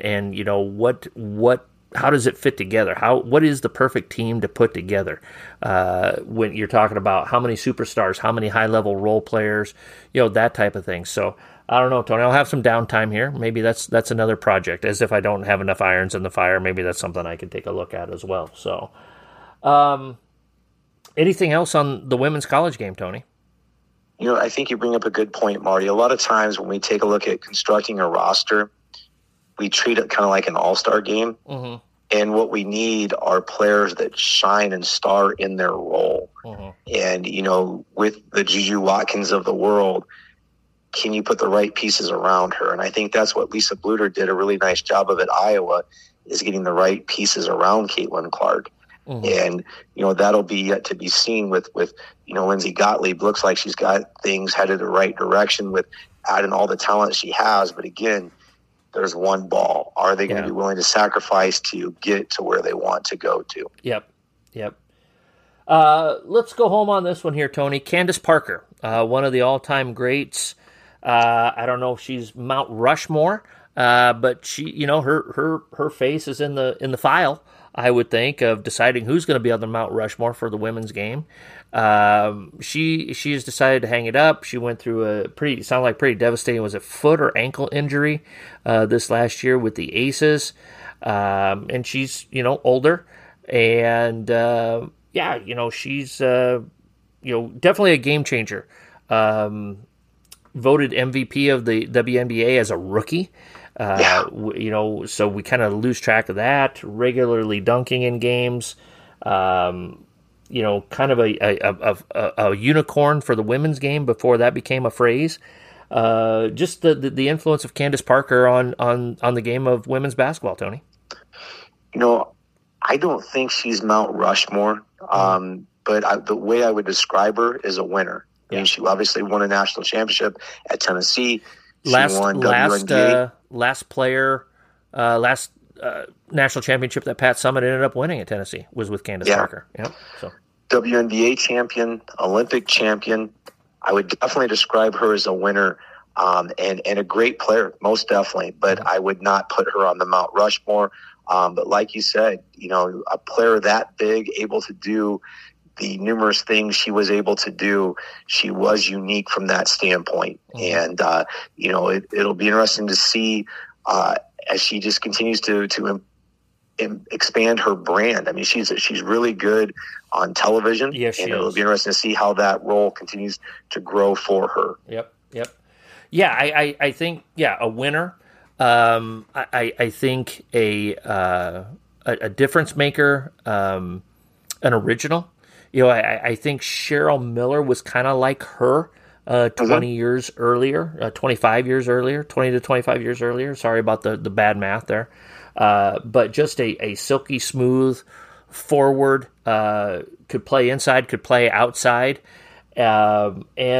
how does it fit together? What is the perfect team to put together? When you're talking about how many superstars, how many high level role players, that type of thing. So I don't know, Tony. I'll have some downtime here. Maybe that's another project. As if I don't have enough irons in the fire, maybe that's something I could take a look at as well. So. Anything else on the women's college game, Tony? I think you bring up a good point, Marty. A lot of times when we take a look at constructing a roster, we treat it kind of like an all-star game. Mm-hmm. And what we need are players that shine and star in their role. Mm-hmm. And, with the Juju Watkins of the world, can you put the right pieces around her? And I think that's what Lisa Bluter did a really nice job of at Iowa, is getting the right pieces around Caitlin Clark. Mm-hmm. And, that'll be yet to be seen with Lindsay Gottlieb. Looks like she's got things headed the right direction with adding all the talent she has. But again, there's one ball. Are they going to be willing to sacrifice to get to where they want to go to? Yep. Let's go home on this one here, Tony. Candace Parker, one of the all-time greats. I don't know if she's Mount Rushmore, but she, her face is in the file, I would think, of deciding who's going to be on the Mount Rushmore for the women's game. She has decided to hang it up. She went through a pretty devastating, was it foot or ankle injury this last year with the Aces. And she's, older. And, she's, definitely a game changer. Voted MVP of the WNBA as a rookie. So we kind of lose track of that. Regularly dunking in games. Kind of a unicorn for the women's game before that became a phrase. Just the influence of Candace Parker on the game of women's basketball, Tony. I don't think she's Mount Rushmore, but the way I would describe her is a winner. I mean, she obviously won a national championship at Tennessee. She won WNBA. Last national championship that Pat Summitt ended up winning at Tennessee was with Candace Parker. Yeah. So WNBA champion, Olympic champion. I would definitely describe her as a winner, and a great player, most definitely. But I would not put her on the Mount Rushmore. But like you said, a player that big, able to do the numerous things she was able to do, she was unique from that standpoint. Mm-hmm. And, it'll be interesting to see as she just continues to expand her brand. I mean, she's really good on television. Yes, and it'll be interesting to see how that role continues to grow for her. Yep. Yeah, I think, a winner. I think a difference maker, an original. I think Cheryl Miller was kind of like her 20 years earlier, 25 years earlier, 20 to 25 years earlier. Sorry about the bad math there. But just a silky smooth forward, could play inside, could play outside. I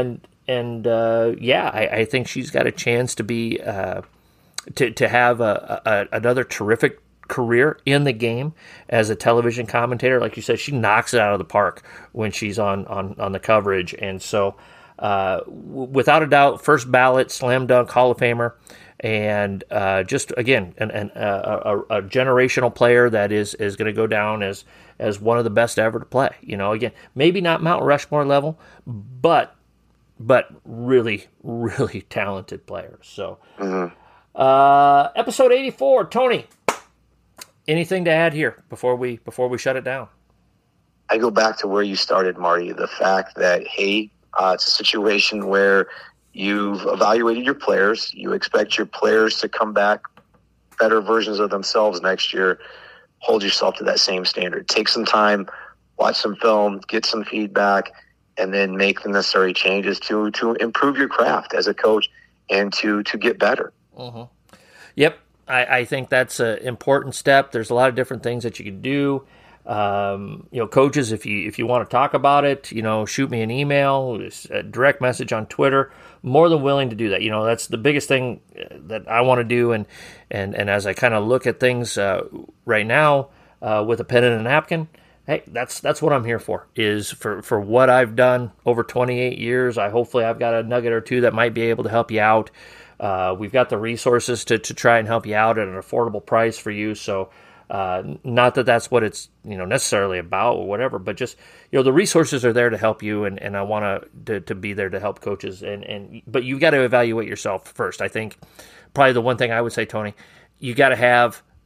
think she's got a chance to be, to have another terrific career in the game as a television commentator. Like you said, she knocks it out of the park when she's on the coverage. And so, without a doubt, first ballot, slam dunk, Hall of Famer, and just again, a generational player that is going to go down as one of the best ever to play. Again, maybe not Mount Rushmore level, but really, really talented player. So, episode 84, Tony. Anything to add here before we shut it down? I go back to where you started, Marty. The fact that, hey, it's a situation where you've evaluated your players. You expect your players to come back better versions of themselves next year. Hold yourself to that same standard. Take some time, watch some film, get some feedback, and then make the necessary changes to improve your craft as a coach and to get better. Mm-hmm. Yep. I think that's an important step. There's a lot of different things that you can do. Coaches, if you want to talk about it, shoot me an email, a direct message on Twitter. More than willing to do that. That's the biggest thing that I want to do. And as I kind of look at things right now with a pen and a napkin, hey, that's what I'm here for. Is for what I've done over 28 years. Hopefully I've got a nugget or two that might be able to help you out. We've got the resources to try and help you out at an affordable price for you. So, not that that's what it's, necessarily about or whatever, but just, the resources are there to help you. And I want to be there to help coaches but you got to evaluate yourself first. I think probably the one thing I would say, Tony, you got to have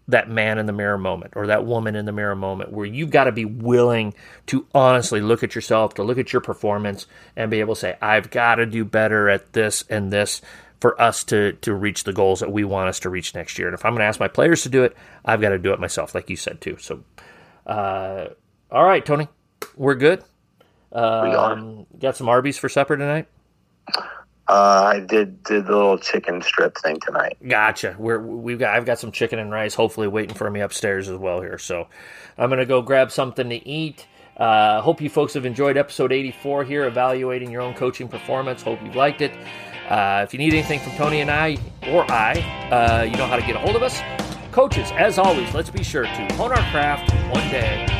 that man in the mirror moment or that woman in the mirror moment where you've got to be willing to honestly look at yourself, to look at your performance and be able to say, I've got to do better at this and this for us to reach the goals that we want us to reach next year. And if I'm going to ask my players to do it, I've got to do it myself, like you said too. So, all right, Tony, we're good. We are. Got some Arby's for supper tonight? I did the little chicken strip thing tonight. Gotcha. I've got some chicken and rice, hopefully waiting for me upstairs as well here. So I'm gonna go grab something to eat. Hope you folks have enjoyed episode 84 here, evaluating your own coaching performance. Hope you've liked it. If you need anything from Tony and I, you know how to get a hold of us. Coaches, as always, let's be sure to hone our craft one day